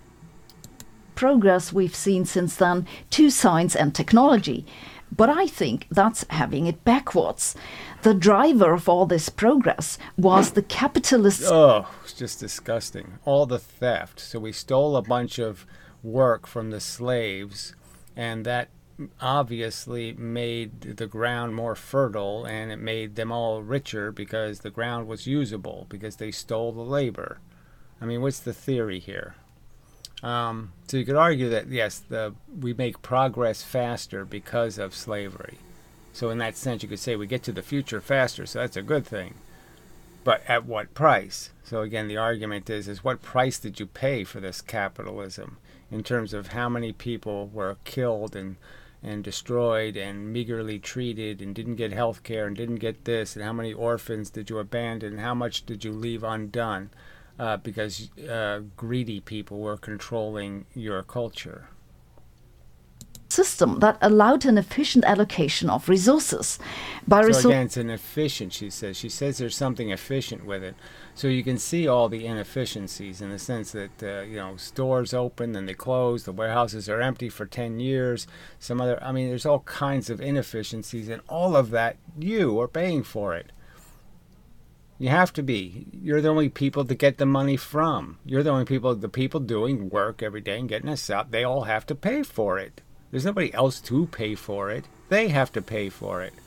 Progress we've seen since then to science and technology. But I think that's having it backwards. The driver of all this progress was the capitalists. Oh, it's just disgusting. All the theft. So we stole a bunch of work from the slaves, and that obviously made the ground more fertile, and it made them all richer because the ground was usable, because they stole the labor. I mean, what's the theory here? Um, so you could argue that, yes, the we make progress faster because of slavery. So in that sense, you could say we get to the future faster, so that's a good thing. But at what price? So again, the argument is, is what price did you pay for this capitalism in terms of how many people were killed and and destroyed and meagerly treated and didn't get health care and didn't get this, and how many orphans did you abandon, and how much did you leave undone uh, because uh, greedy people were controlling your culture. System that allowed an efficient allocation of resources. By so resor- again, it's an efficient, she says. She says there's something efficient with it. So you can see all the inefficiencies in the sense that, uh, you know, stores open, then they close, the warehouses are empty for ten years, some other, I mean, there's all kinds of inefficiencies, and all of that, you are paying for it. You have to be. You're the only people to get the money from. You're the only people, the people doing work every day and getting us up. They all have to pay for it. There's nobody else to pay for it. They have to pay for it.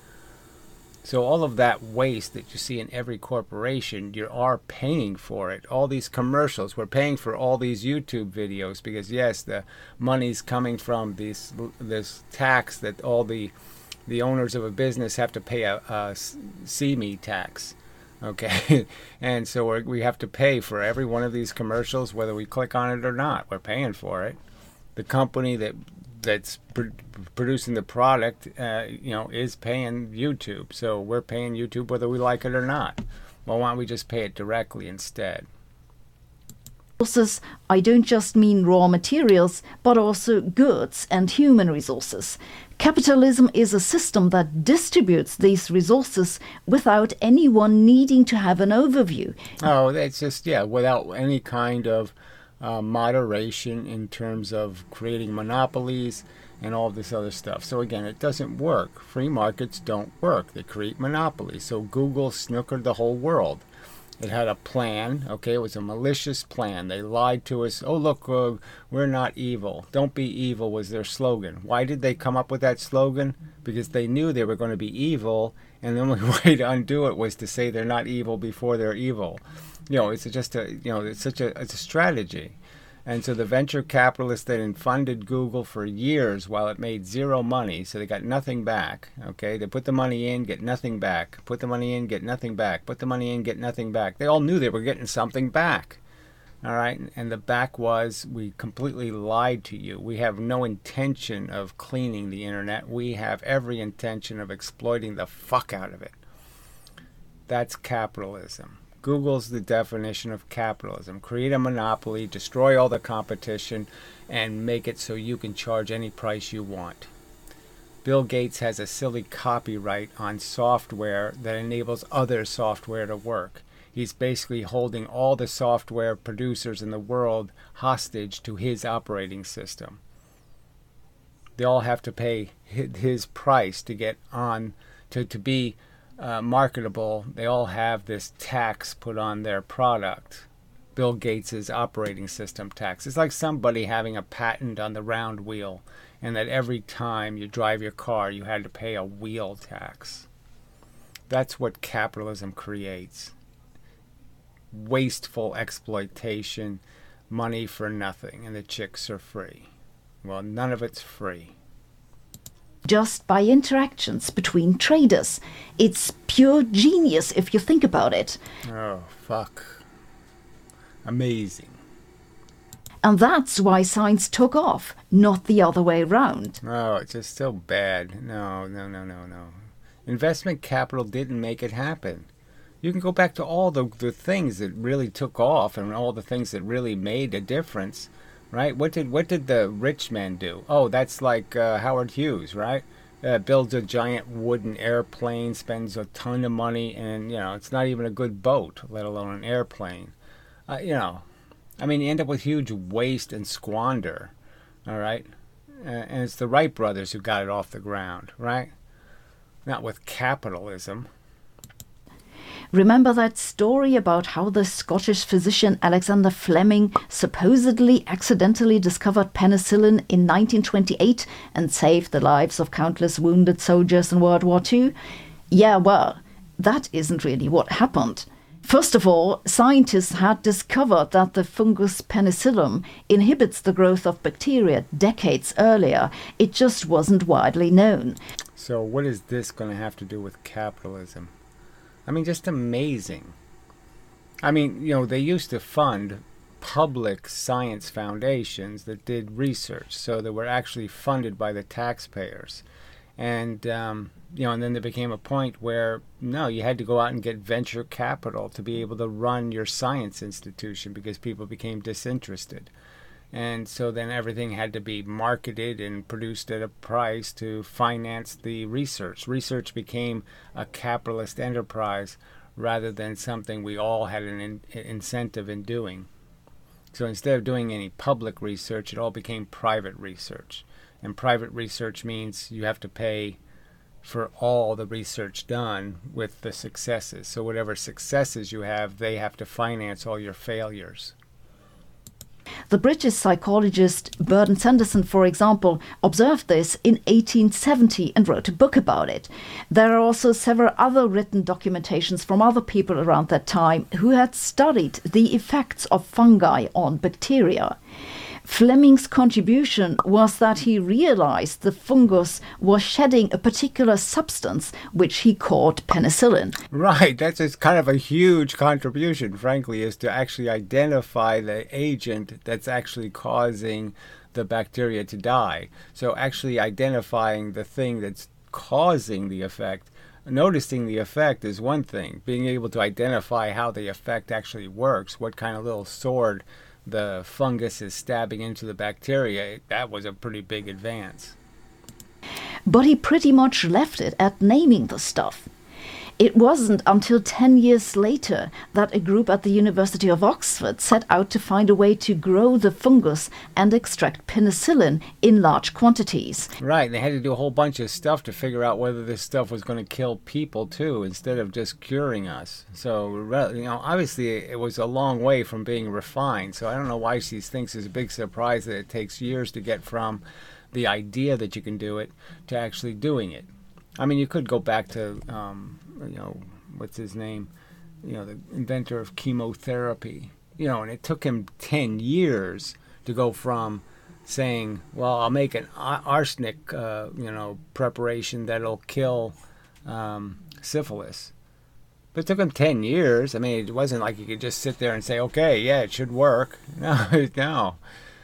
So all of that waste that you see in every corporation, you are paying for it. All these commercials, we're paying for all these YouTube videos because, yes, the money's coming from this, this tax that all the, the owners of a business have to pay a, a C M E tax. Okay, and so we're, we have to pay for every one of these commercials, whether we click on it or not. We're paying for it. The company that that's pr- producing the product, uh, you know, is paying YouTube. So we're paying YouTube whether we like it or not. Well, why don't we just pay it directly instead? Resources, I don't just mean raw materials, but also goods and human resources. Capitalism is a system that distributes these resources without anyone needing to have an overview. Oh, that's just, yeah, without any kind of uh, moderation in terms of creating monopolies and all this other stuff. So again, it doesn't work. Free markets don't work. They create monopolies. So Google snookered the whole world. It had a plan, okay? It was a malicious plan. They lied to us. Oh, look, uh, we're not evil. Don't be evil was their slogan. Why did they come up with that slogan? Because they knew they were going to be evil, and the only way to undo it was to say they're not evil before they're evil. You know, it's just a, you know, it's such a, it's a strategy. And so the venture capitalists that funded Google for years while it made zero money, so they got nothing back, okay? They put the money in, get nothing back. Put the money in, get nothing back. Put the money in, get nothing back. They all knew they were getting something back, all right? And the back was, we completely lied to you. We have no intention of cleaning the internet. We have every intention of exploiting the fuck out of it. That's capitalism. Google's the definition of capitalism. Create a monopoly, destroy all the competition, and make it so you can charge any price you want. Bill Gates has a silly copyright on software that enables other software to work. He's basically holding all the software producers in the world hostage to his operating system. They all have to pay his price to get on, to, to be Uh, marketable. They all have this tax put on their product. Bill Gates's operating system tax. It's like somebody having a patent on the round wheel, and that every time you drive your car you had to pay a wheel tax. That's what capitalism creates. Wasteful exploitation, money for nothing, and the chicks are free. Well, none of it's free. Just by interactions between traders. It's pure genius if you think about it. Oh, fuck. Amazing. And that's why science took off, not the other way round. Oh, it's just so bad. No, no, no, no, no. Investment capital didn't make it happen. You can go back to all the, the things that really took off and all the things that really made a difference. Right? What did what did the rich man do? Oh, that's like uh, Howard Hughes, right? Uh, builds a giant wooden airplane, spends a ton of money, and you know it's not even a good boat, let alone an airplane. Uh, you know, I mean, you end up with huge waste and squander. All right, uh, and it's the Wright brothers who got it off the ground, right? Not with capitalism. Remember that story about how the Scottish physician Alexander Fleming supposedly accidentally discovered penicillin in nineteen twenty-eight and saved the lives of countless wounded soldiers in World War Two? Yeah, well, that isn't really what happened. First of all, scientists had discovered that the fungus penicillium inhibits the growth of bacteria decades earlier. It just wasn't widely known. So what is this going to have to do with capitalism? I mean, just amazing. I mean, you know, they used to fund public science foundations that did research, so they were actually funded by the taxpayers. And, um, you know, and then there became a point where, no, you had to go out and get venture capital to be able to run your science institution because people became disinterested. And so then everything had to be marketed and produced at a price to finance the research. Research became a capitalist enterprise rather than something we all had an in- incentive in doing. So instead of doing any public research, it all became private research. And private research means you have to pay for all the research done with the successes. So whatever successes you have, they have to finance all your failures. The British psychologist Burton Sanderson, for example, observed this in eighteen seventy and wrote a book about it. There are also several other written documentations from other people around that time who had studied the effects of fungi on bacteria. Fleming's contribution was that he realized the fungus was shedding a particular substance which he called penicillin. Right, that's just kind of a huge contribution, frankly, is to actually identify the agent that's actually causing the bacteria to die. So actually identifying the thing that's causing the effect. Noticing the effect is one thing. Being able to identify how the effect actually works, what kind of little sword the fungus is stabbing into the bacteria, that was a pretty big advance. But he pretty much left it at naming the stuff. It wasn't until ten years later that a group at the University of Oxford set out to find a way to grow the fungus and extract penicillin in large quantities. Right, they had to do a whole bunch of stuff to figure out whether this stuff was going to kill people too, instead of just curing us. So, you know, obviously it was a long way from being refined. So I don't know why she thinks it's a big surprise that it takes years to get from the idea that you can do it to actually doing it. I mean, you could go back to, um, you know, what's his name? You know, the inventor of chemotherapy. You know, and it took him ten years to go from saying, well, I'll make an arsenic, uh, you know, preparation that'll kill um, syphilis. But it took him ten years. I mean, it wasn't like you could just sit there and say, okay, yeah, it should work. No, no.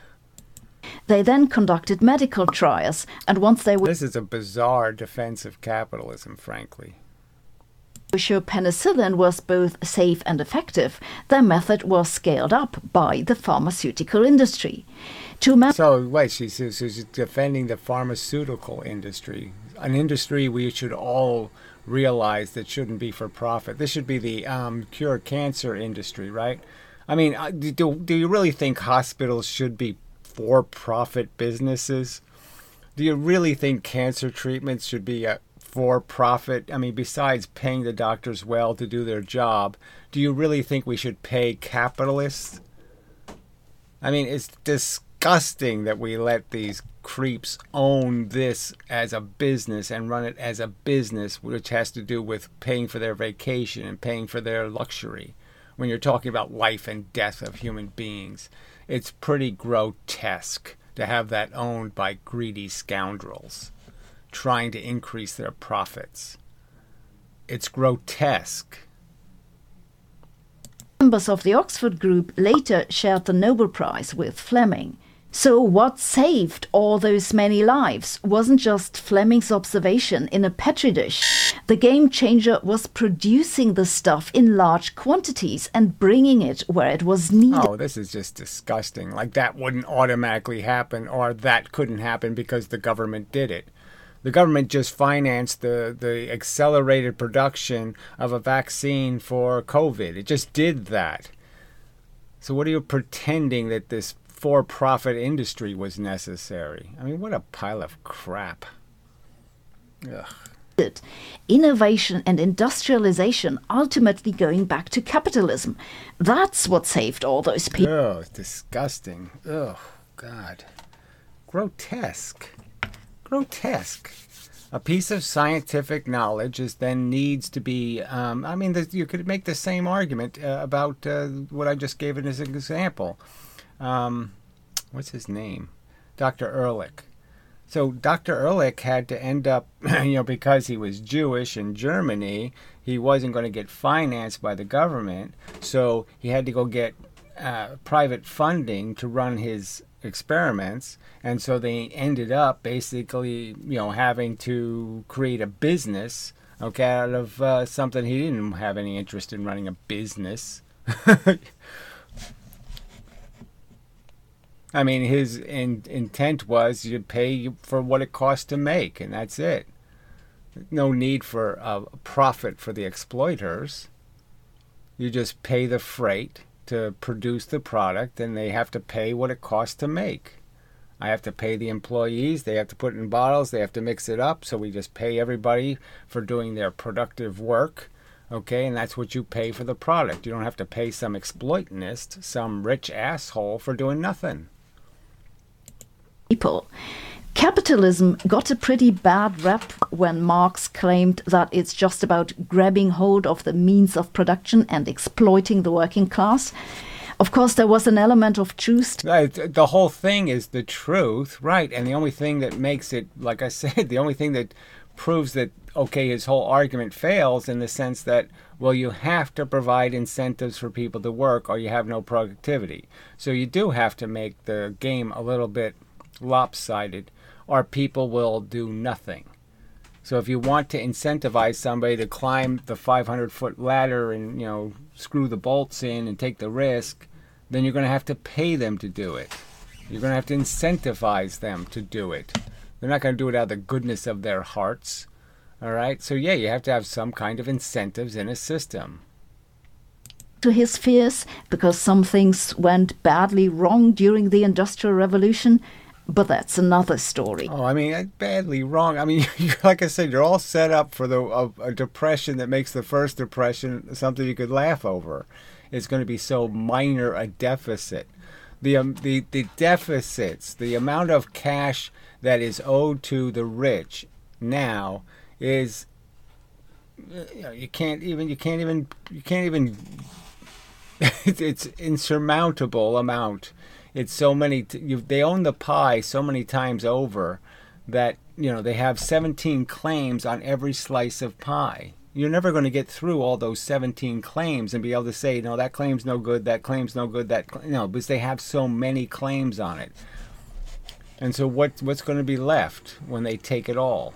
They then conducted medical trials, and once they were This is a bizarre defense of capitalism, frankly. sure penicillin was both safe and effective, their method was scaled up by the pharmaceutical industry. To ma- So, wait, she's, she's defending the pharmaceutical industry, an industry we should all realize that shouldn't be for profit. This should be the um, cure cancer industry, right? I mean, do, do you really think hospitals should be for-profit businesses? Do you really think cancer treatments should be a for-profit? I mean, besides paying the doctors well to do their job, do you really think we should pay capitalists? I mean, it's disgusting that we let these creeps own this as a business and run it as a business, which has to do with paying for their vacation and paying for their luxury. When you're talking about life and death of human beings, it's pretty grotesque to have that owned by greedy scoundrels trying to increase their profits. It's grotesque. Members of the Oxford group later shared the Nobel Prize with Fleming. So what saved all those many lives wasn't just Fleming's observation in a petri dish. The game changer was producing the stuff in large quantities and bringing it where it was needed. Oh, this is just disgusting. Like that wouldn't automatically happen, or that couldn't happen because the government did it. The government just financed the, the accelerated production of a vaccine for COVID. It just did that. So what are you pretending that this for-profit industry was necessary? I mean, what a pile of crap. Ugh. Innovation and industrialization ultimately going back to capitalism. That's what saved all those people. Oh, it's disgusting. Oh, God. Grotesque. Grotesque. A piece of scientific knowledge is then needs to be, um, I mean, you could make the same argument uh, about uh, what I just gave it as an example. Um, what's his name? Doctor Ehrlich. So Doctor Ehrlich had to end up, you know, because he was Jewish in Germany, he wasn't going to get financed by the government. So he had to go get uh, private funding to run his experiments. And so they ended up basically, you know, having to create a business, okay, out of uh, something he didn't have any interest in running a business. I mean, his in, intent was you pay for what it costs to make, and that's it. No need for a profit for the exploiters. You just pay the freight to produce the product, and they have to pay what it costs to make. I have to pay the employees. They have to put it in bottles. They have to mix it up. So we just pay everybody for doing their productive work. Okay, and that's what you pay for the product. You don't have to pay some exploitanist, some rich asshole for doing nothing. People. Capitalism got a pretty bad rep when Marx claimed that it's just about grabbing hold of the means of production and exploiting the working class. Of course, there was an element of truth. Right, the whole thing is the truth, right? And the only thing that makes it, like I said, the only thing that proves that, okay, his whole argument fails in the sense that, well, you have to provide incentives for people to work or you have no productivity. So you do have to make the game a little bit lopsided or people will do nothing. So if you want to incentivize somebody to climb the five hundred foot ladder and, you know, screw the bolts in and take the risk, then you're going to have to pay them to do it. You're going to have to incentivize them to do it. They're not going to do it out of the goodness of their hearts. All right? So, yeah, you have to have some kind of incentives in a system. To his fears, because some things went badly wrong during the Industrial Revolution, but that's another story. Oh, I mean, badly wrong. I mean, like I said, you're all set up for the a, a depression that makes the first depression something you could laugh over. It's going to be so minor a deficit. The, um, the, the deficits, the amount of cash that is owed to the rich now is, you know, you can't even, you can't even, you can't even, it's insurmountable amount. It's so many, t- you, they own the pie so many times over that, you know, they have seventeen claims on every slice of pie. You're never going to get through all those seventeen claims and be able to say, no, that claim's no good, that claim's no good, that, cl-. No, because they have so many claims on it. And so what what's going to be left when they take it all?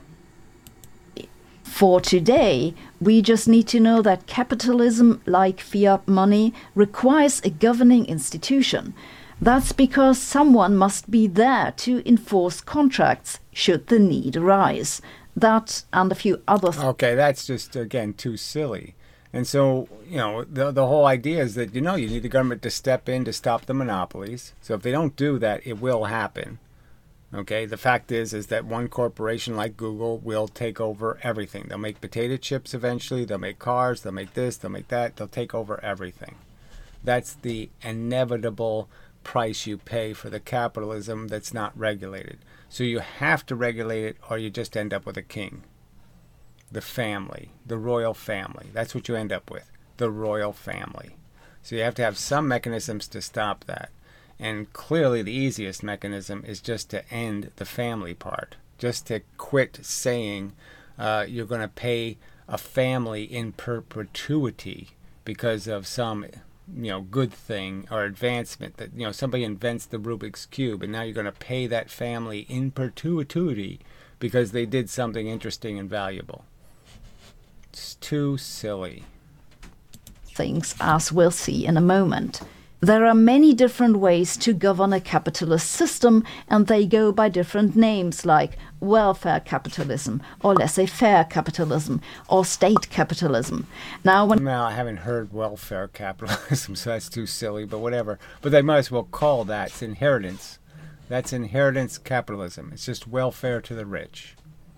For today, we just need to know that capitalism, like fiat money, requires a governing institution. That's because someone must be there to enforce contracts should the need arise. That and a few other things. Okay, that's just, again, too silly. And so, you know, the the whole idea is that, you know, you need the government to step in to stop the monopolies. So if they don't do that, it will happen. Okay, the fact is, is that one corporation like Google will take over everything. They'll make potato chips eventually. They'll make cars. They'll make this. They'll make that. They'll take over everything. That's the inevitable price you pay for the capitalism that's not regulated. So you have to regulate it or you just end up with a king. The family, the royal family. That's what you end up with, the royal family. So you have to have some mechanisms to stop that. And clearly the easiest mechanism is just to end the family part. Just to quit saying uh, you're going to pay a family in perpetuity because of some, you know, good thing or advancement that, you know, somebody invents the Rubik's Cube and now you're going to pay that family in perpetuity because they did something interesting and valuable. It's too silly. Things, as we'll see in a moment. There are many different ways to govern a capitalist system, and they go by different names like welfare capitalism, or laissez-faire capitalism, or state capitalism. Now, when no, I haven't heard welfare capitalism, so that's too silly, but whatever. But they might as well call that it's inheritance. That's inheritance capitalism. It's just welfare to the rich.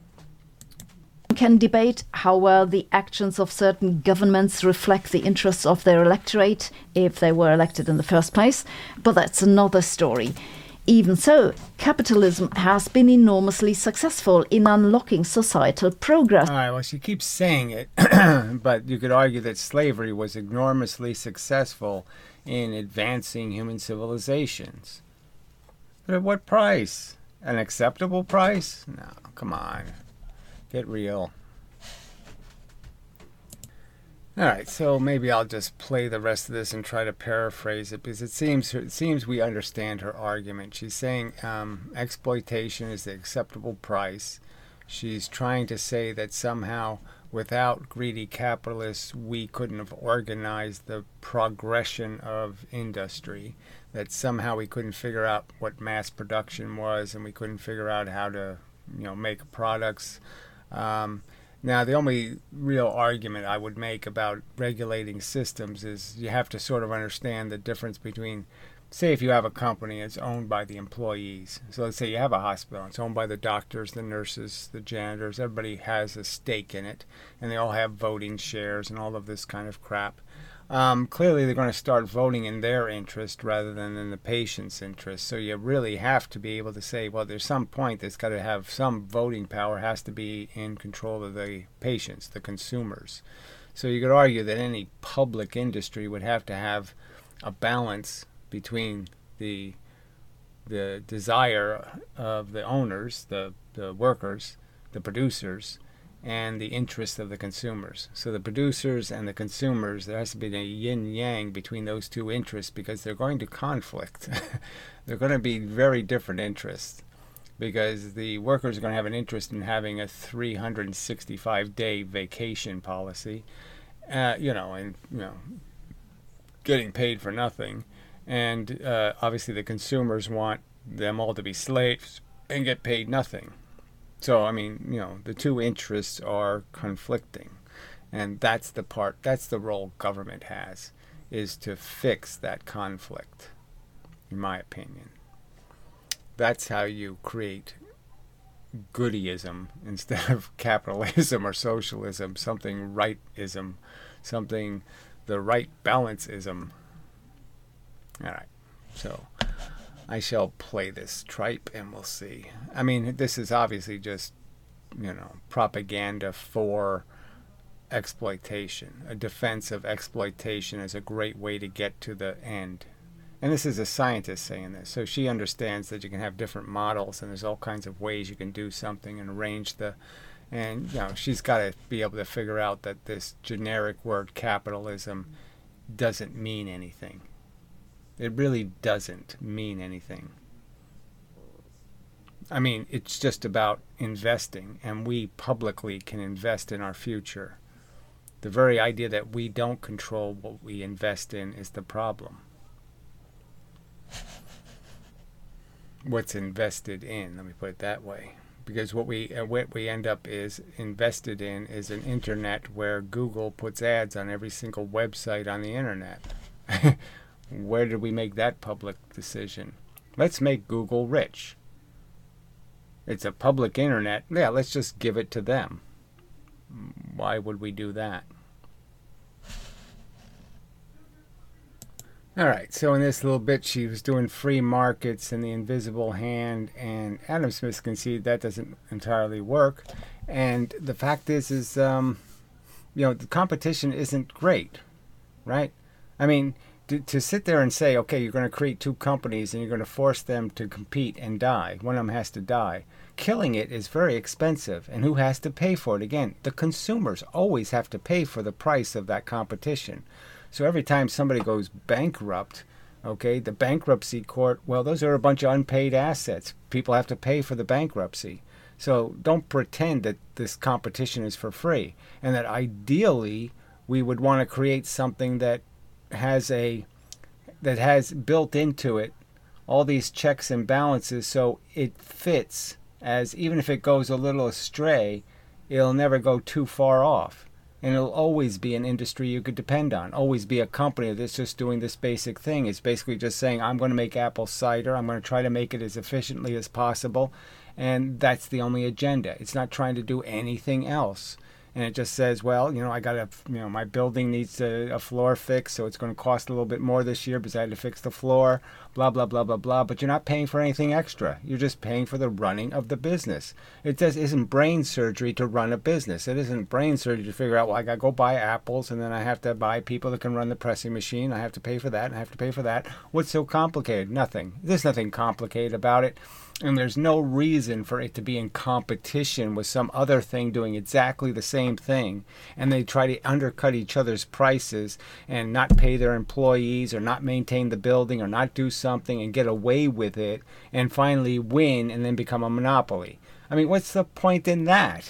Can debate how well the actions of certain governments reflect the interests of their electorate if they were elected in the first place, but that's another story. Even so, capitalism has been enormously successful in unlocking societal progress. All right, well, she keeps saying it, but you could argue that slavery was enormously successful in advancing human civilizations. But at what price? An acceptable price? No, come on. Get real. All right, so maybe I'll just play the rest of this and try to paraphrase it because it seems it seems we understand her argument. She's saying um, exploitation is the acceptable price. She's trying to say that somehow without greedy capitalists we couldn't have organized the progression of industry, that somehow we couldn't figure out what mass production was and we couldn't figure out how to, you know, make products. Um, now, the only real argument I would make about regulating systems is you have to sort of understand the difference between say if you have a company that's owned by the employees. So let's say you have a hospital. It's owned by the doctors, the nurses, the janitors. Everybody has a stake in it, and they all have voting shares and all of this kind of crap. Um, clearly, they're going to start voting in their interest rather than in the patient's interest. So you really have to be able to say, well, there's some point that's got to have some voting power, has to be in control of the patients, the consumers. So you could argue that any public industry would have to have a balance between the the desire of the owners, the, the workers, the producers, and the interest of the consumers. So the producers and the consumers, there has to be a yin-yang between those two interests because they're going to conflict. They're going to be very different interests because the workers are going to have an interest in having a three hundred sixty-five day vacation policy, uh, you know, and, you know, getting paid for nothing. And uh, obviously the consumers want them all to be slaves and get paid nothing. So, I mean, you know, the two interests are conflicting. And that's the part, that's the role government has, is to fix that conflict, in my opinion. That's how you create goodism instead of capitalism or socialism, something rightism, something the right balance-ism. All right, so I shall play this tripe and we'll see. I mean, this is obviously just, you know, propaganda for exploitation. A defense of exploitation is a great way to get to the end. And this is a scientist saying this. So she understands that you can have different models and there's all kinds of ways you can do something and arrange the... And, you know, she's got to be able to figure out that this generic word capitalism doesn't mean anything. It really doesn't mean anything. I mean, it's just about investing, and we publicly can invest in our future. The very idea that we don't control what we invest in is the problem. What's invested in, let me put it that way. Because what we uh, what we end up is invested in is an internet where Google puts ads on every single website on the internet. Where did we make that public decision? Let's make Google rich. It's a public internet. Yeah, let's just give it to them. Why would we do that? All right, so in this little bit, she was doing free markets and the invisible hand, and Adam Smith conceded that doesn't entirely work. And the fact is, is um, you know, the competition isn't great, right? I mean, to, to sit there and say, okay, you're going to create two companies and you're going to force them to compete and die. One of them has to die. Killing it is very expensive, and who has to pay for it? Again, the consumers always have to pay for the price of that competition. So every time somebody goes bankrupt, okay, the bankruptcy court, well, those are a bunch of unpaid assets. People have to pay for the bankruptcy. So don't pretend that this competition is for free, and that ideally we would want to create something that has a that has built into it all these checks and balances, so it fits, as even if it goes a little astray, it'll never go too far off. And it'll always be an industry you could depend on. Always be a company that's just doing this basic thing. It's basically just saying, I'm going to make apple cider. I'm going to try to make it as efficiently as possible. And that's the only agenda. It's not trying to do anything else. And it just says, well, you know, I got a, you know, my building needs a, a floor fix, so it's going to cost a little bit more this year because I had to fix the floor, blah, blah, blah, blah, blah. But you're not paying for anything extra. You're just paying for the running of the business. It just isn't brain surgery to run a business. It isn't brain surgery to figure out, well, I got to go buy apples, and then I have to buy people that can run the pressing machine. I have to pay for that, and I have to pay for that. What's so complicated? Nothing. There's nothing complicated about it. And there's no reason for it to be in competition with some other thing doing exactly the same thing. And they try to undercut each other's prices and not pay their employees or not maintain the building or not do something and get away with it and finally win and then become a monopoly. I mean, what's the point in that?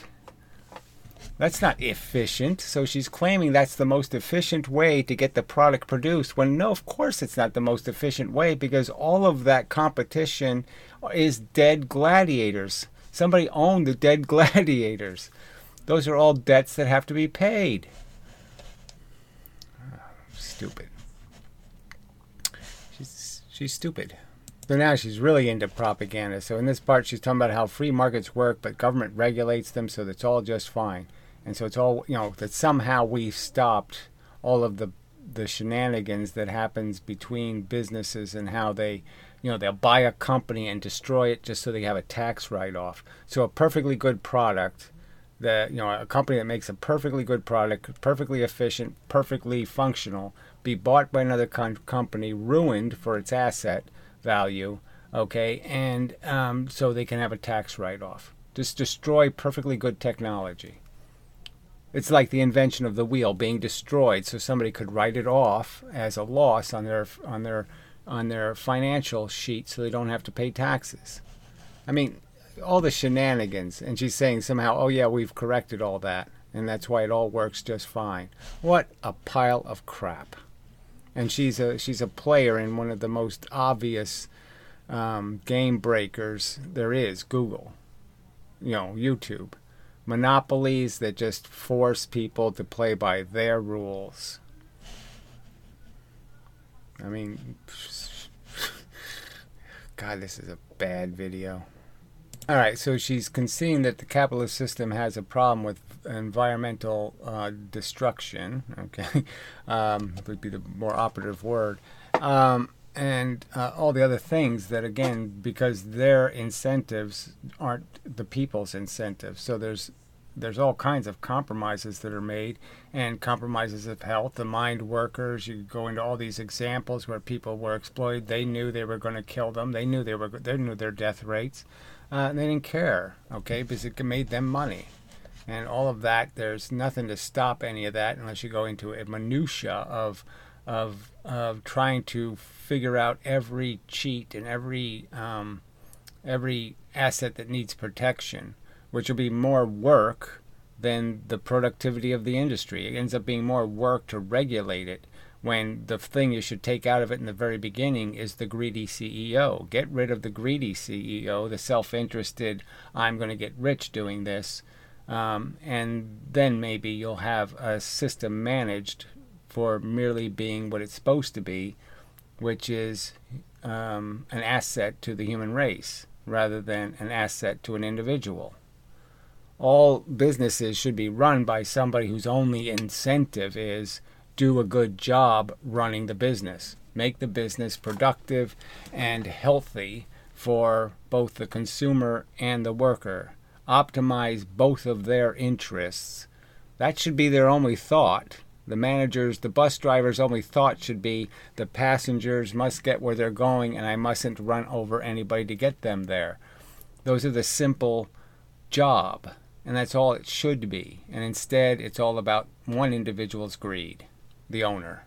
That's not efficient. So she's claiming that's the most efficient way to get the product produced. When no, of course it's not the most efficient way, because all of that competition is dead gladiators. Somebody owned the dead gladiators. Those are all debts that have to be paid. Oh, stupid. She's, She's stupid. So now she's really into propaganda. So in this part, she's talking about how free markets work, but government regulates them, so that's all just fine. And so it's all, you know, that somehow we've stopped all of the the shenanigans that happens between businesses and how they, you know, they'll buy a company and destroy it just so they have a tax write-off. So a perfectly good product, that, you know, a company that makes a perfectly good product, perfectly efficient, perfectly functional, be bought by another com- company, ruined for its asset value, okay, and um, so they can have a tax write-off. Just destroy perfectly good technology. It's like the invention of the wheel being destroyed, so somebody could write it off as a loss on their on their on their financial sheet, so they don't have to pay taxes. I mean, all the shenanigans. And she's saying somehow, oh yeah, we've corrected all that, and that's why it all works just fine. What a pile of crap. And she's a she's a player in one of the most obvious um, game breakers there is, Google, you know, YouTube. Monopolies that just force people to play by their rules. I mean, God, this is a bad video. All right, so she's conceding that the capitalist system has a problem with environmental uh, destruction. Okay, um, would be the more operative word. Um, and uh, all the other things that, again, because their incentives aren't the people's incentives. So there's there's all kinds of compromises that are made, and compromises of health, the mind workers. You go into all these examples where people were exploited. They knew they were going to kill them. They knew they were they knew their death rates. Uh, and they didn't care, okay, because it made them money. And all of that, there's nothing to stop any of that unless you go into a minutia of of of trying to figure out every cheat and every um, every asset that needs protection, which will be more work than the productivity of the industry. It ends up being more work to regulate it, when the thing you should take out of it in the very beginning is the greedy C E O. Get rid of the greedy C E O, the self-interested, I'm going to get rich doing this, um, and then maybe you'll have a system managed for merely being what it's supposed to be, which is um, an asset to the human race rather than an asset to an individual. All businesses should be run by somebody whose only incentive is do a good job running the business. Make the business productive and healthy for both the consumer and the worker. Optimize both of their interests. That should be their only thought. The managers, the bus drivers' only thought should be the passengers must get where they're going and I mustn't run over anybody to get them there. Those are the simple job, and that's all it should be. And instead, it's all about one individual's greed, the owner.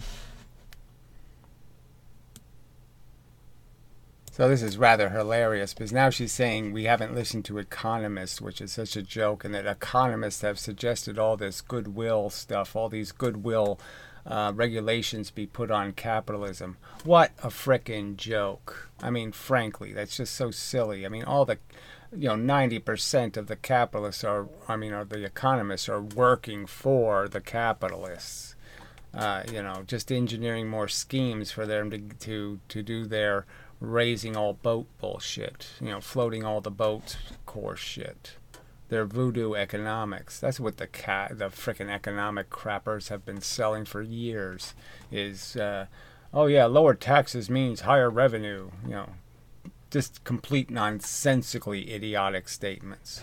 So this is rather hilarious, because now she's saying we haven't listened to economists, which is such a joke, and that economists have suggested all this goodwill stuff, all these goodwill uh, regulations be put on capitalism. What a frickin' joke. I mean, frankly, that's just so silly. I mean, all the, you know, ninety percent of the capitalists are, I mean, or the economists are working for the capitalists. Uh, you know, just engineering more schemes for them to, to, to do their raising all boat bullshit, you know, floating all the boats course shit. Their voodoo economics. That's what the cat, the frickin' economic crappers have been selling for years. Is uh, oh yeah, lower taxes means higher revenue. You know, just complete nonsensically idiotic statements.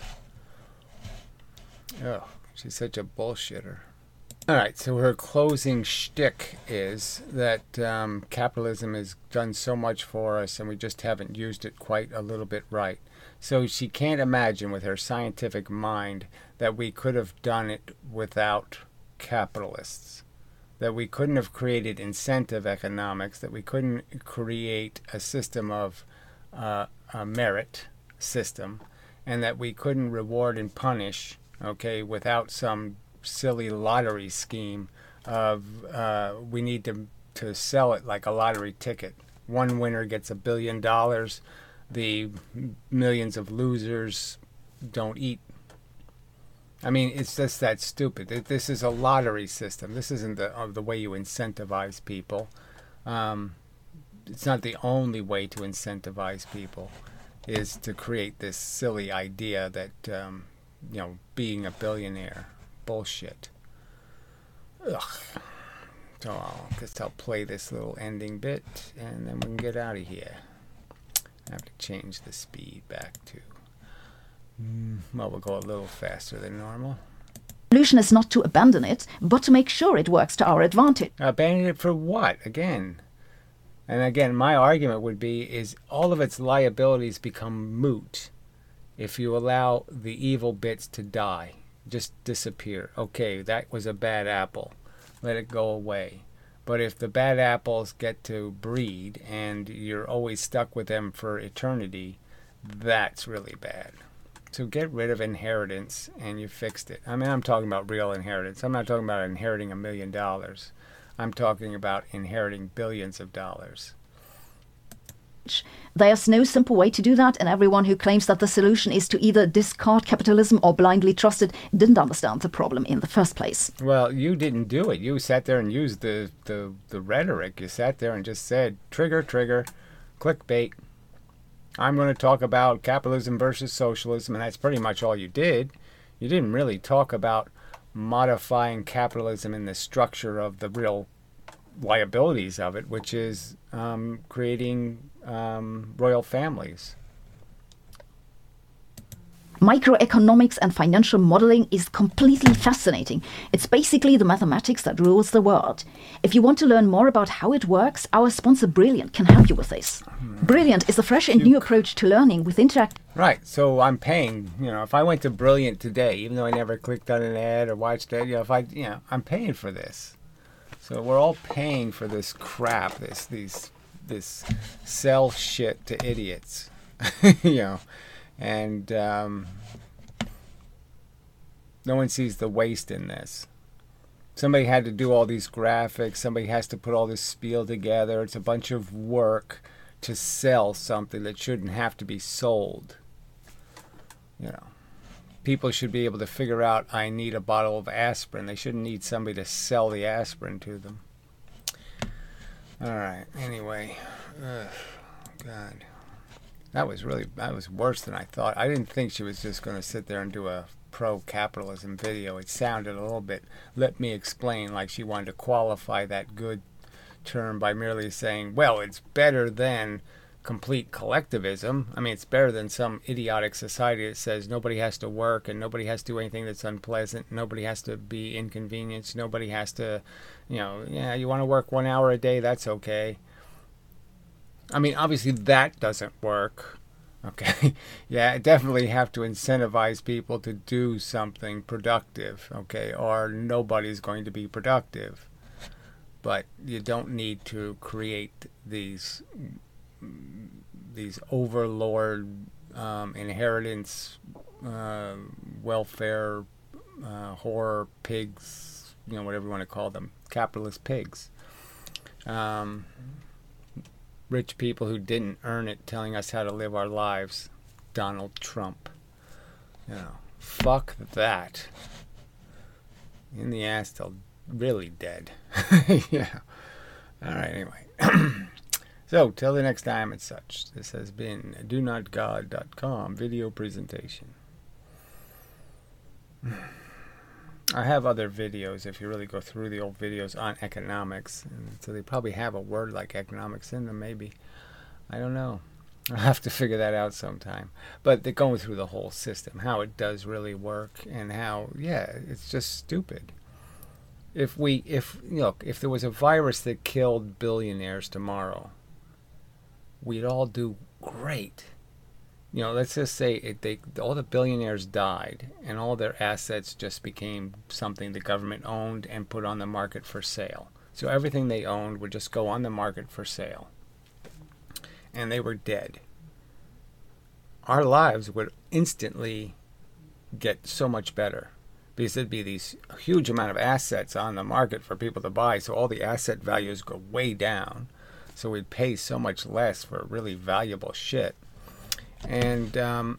Ugh, she's such a bullshitter. All right, so her closing shtick is that um, capitalism has done so much for us and we just haven't used it quite a little bit right. So she can't imagine with her scientific mind that we could have done it without capitalists, that we couldn't have created incentive economics, that we couldn't create a system of uh, a merit system, and that we couldn't reward and punish, okay, without some silly lottery scheme of uh, we need to to sell it like a lottery ticket. One winner gets a billion dollars. The millions of losers don't eat. I mean, it's just that stupid. This is a lottery system. This isn't the uh, the way you incentivize people. Um, it's not the only way to incentivize people, is to create this silly idea that, um, you know, being a billionaire, bullshit. Ugh. So I'll guess I'll play this little ending bit, and then we can get out of here. I have to change the speed back to, mm, well, we'll go a little faster than normal. The solution is not to abandon it, but to make sure it works to our advantage. Abandon it for what? Again. And again, my argument would be is all of its liabilities become moot if you allow the evil bits to die, just disappear. Okay, that was a bad apple. Let it go away. But if the bad apples get to breed and you're always stuck with them for eternity, that's really bad. So get rid of inheritance and you fixed it. I mean, I'm talking about real inheritance. I'm not talking about inheriting a million dollars. I'm talking about inheriting billions of dollars. There's no simple way to do that, and everyone who claims that the solution is to either discard capitalism or blindly trust it didn't understand the problem in the first place. Well, you didn't do it. You sat there and used the, the, the rhetoric. You sat there and just said, trigger, trigger, clickbait. I'm going to talk about capitalism versus socialism, and that's pretty much all you did. You didn't really talk about modifying capitalism in the structure of the real liabilities of it, which is um, creating um, royal families. Microeconomics and financial modeling is completely fascinating. It's basically the mathematics that rules the world. If you want to learn more about how it works, our sponsor Brilliant can help you with this. Brilliant is a fresh and new approach to learning with interact. Right, so I'm paying, you know, if I went to Brilliant today, even though I never clicked on an ad or watched it, you know, if I, you know, I'm paying for this. So we're all paying for this crap, this, these, this sell shit to idiots, you know. And um, no one sees the waste in this. Somebody had to do all these graphics. Somebody has to put all this spiel together. It's a bunch of work to sell something that shouldn't have to be sold. You know, people should be able to figure out, I need a bottle of aspirin. They shouldn't need somebody to sell the aspirin to them. All right. Anyway, ugh, God. That was really, that was worse than I thought. I didn't think she was just going to sit there and do a pro-capitalism video. It sounded a little bit, let me explain, like she wanted to qualify that good term by merely saying, well, it's better than complete collectivism. I mean, it's better than some idiotic society that says nobody has to work and nobody has to do anything that's unpleasant. Nobody has to be inconvenienced. Nobody has to, you know, yeah, you want to work one hour a day, that's okay. I mean, obviously that doesn't work. Okay. Yeah, definitely have to incentivize people to do something productive. Okay. Or nobody's going to be productive. But you don't need to create these these overlord um, inheritance, uh, welfare, uh, whore pigs, you know, whatever you want to call them, capitalist pigs. Um, rich people who didn't earn it telling us how to live our lives. Donald Trump. You know, fuck that. In the ass till really dead. Yeah. All right, anyway. So, till the next time and such, this has been do not god dot com video presentation. I have other videos, if you really go through the old videos, on economics. And so they probably have a word like economics in them, maybe. I don't know. I'll have to figure that out sometime. But they're going through the whole system, how it does really work, and how, yeah, it's just stupid. If we, if, look, if there was a virus that killed billionaires tomorrow, we'd all do great. You know, let's just say it, they, all the billionaires died and all their assets just became something the government owned and put on the market for sale. So everything they owned would just go on the market for sale. And they were dead. Our lives would instantly get so much better because there'd be these huge amount of assets on the market for people to buy. So all the asset values go way down. So we'd pay so much less for really valuable shit. And um,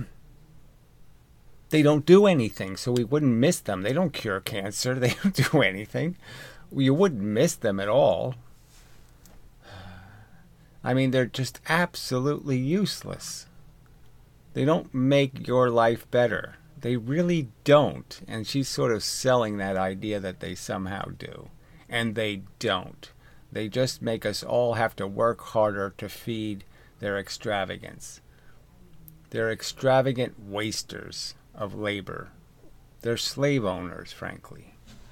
they don't do anything, so we wouldn't miss them. They don't cure cancer. They don't do anything. You wouldn't miss them at all. I mean, they're just absolutely useless. They don't make your life better. They really don't. And she's sort of selling that idea that they somehow do. And they don't. They just make us all have to work harder to feed their extravagance. They're extravagant wasters of labor. They're slave owners, frankly.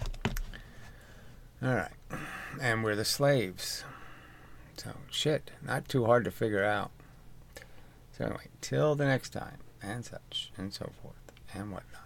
All right. And we're the slaves. So, shit, not too hard to figure out. So anyway, till the next time, and such, and so forth, and whatnot.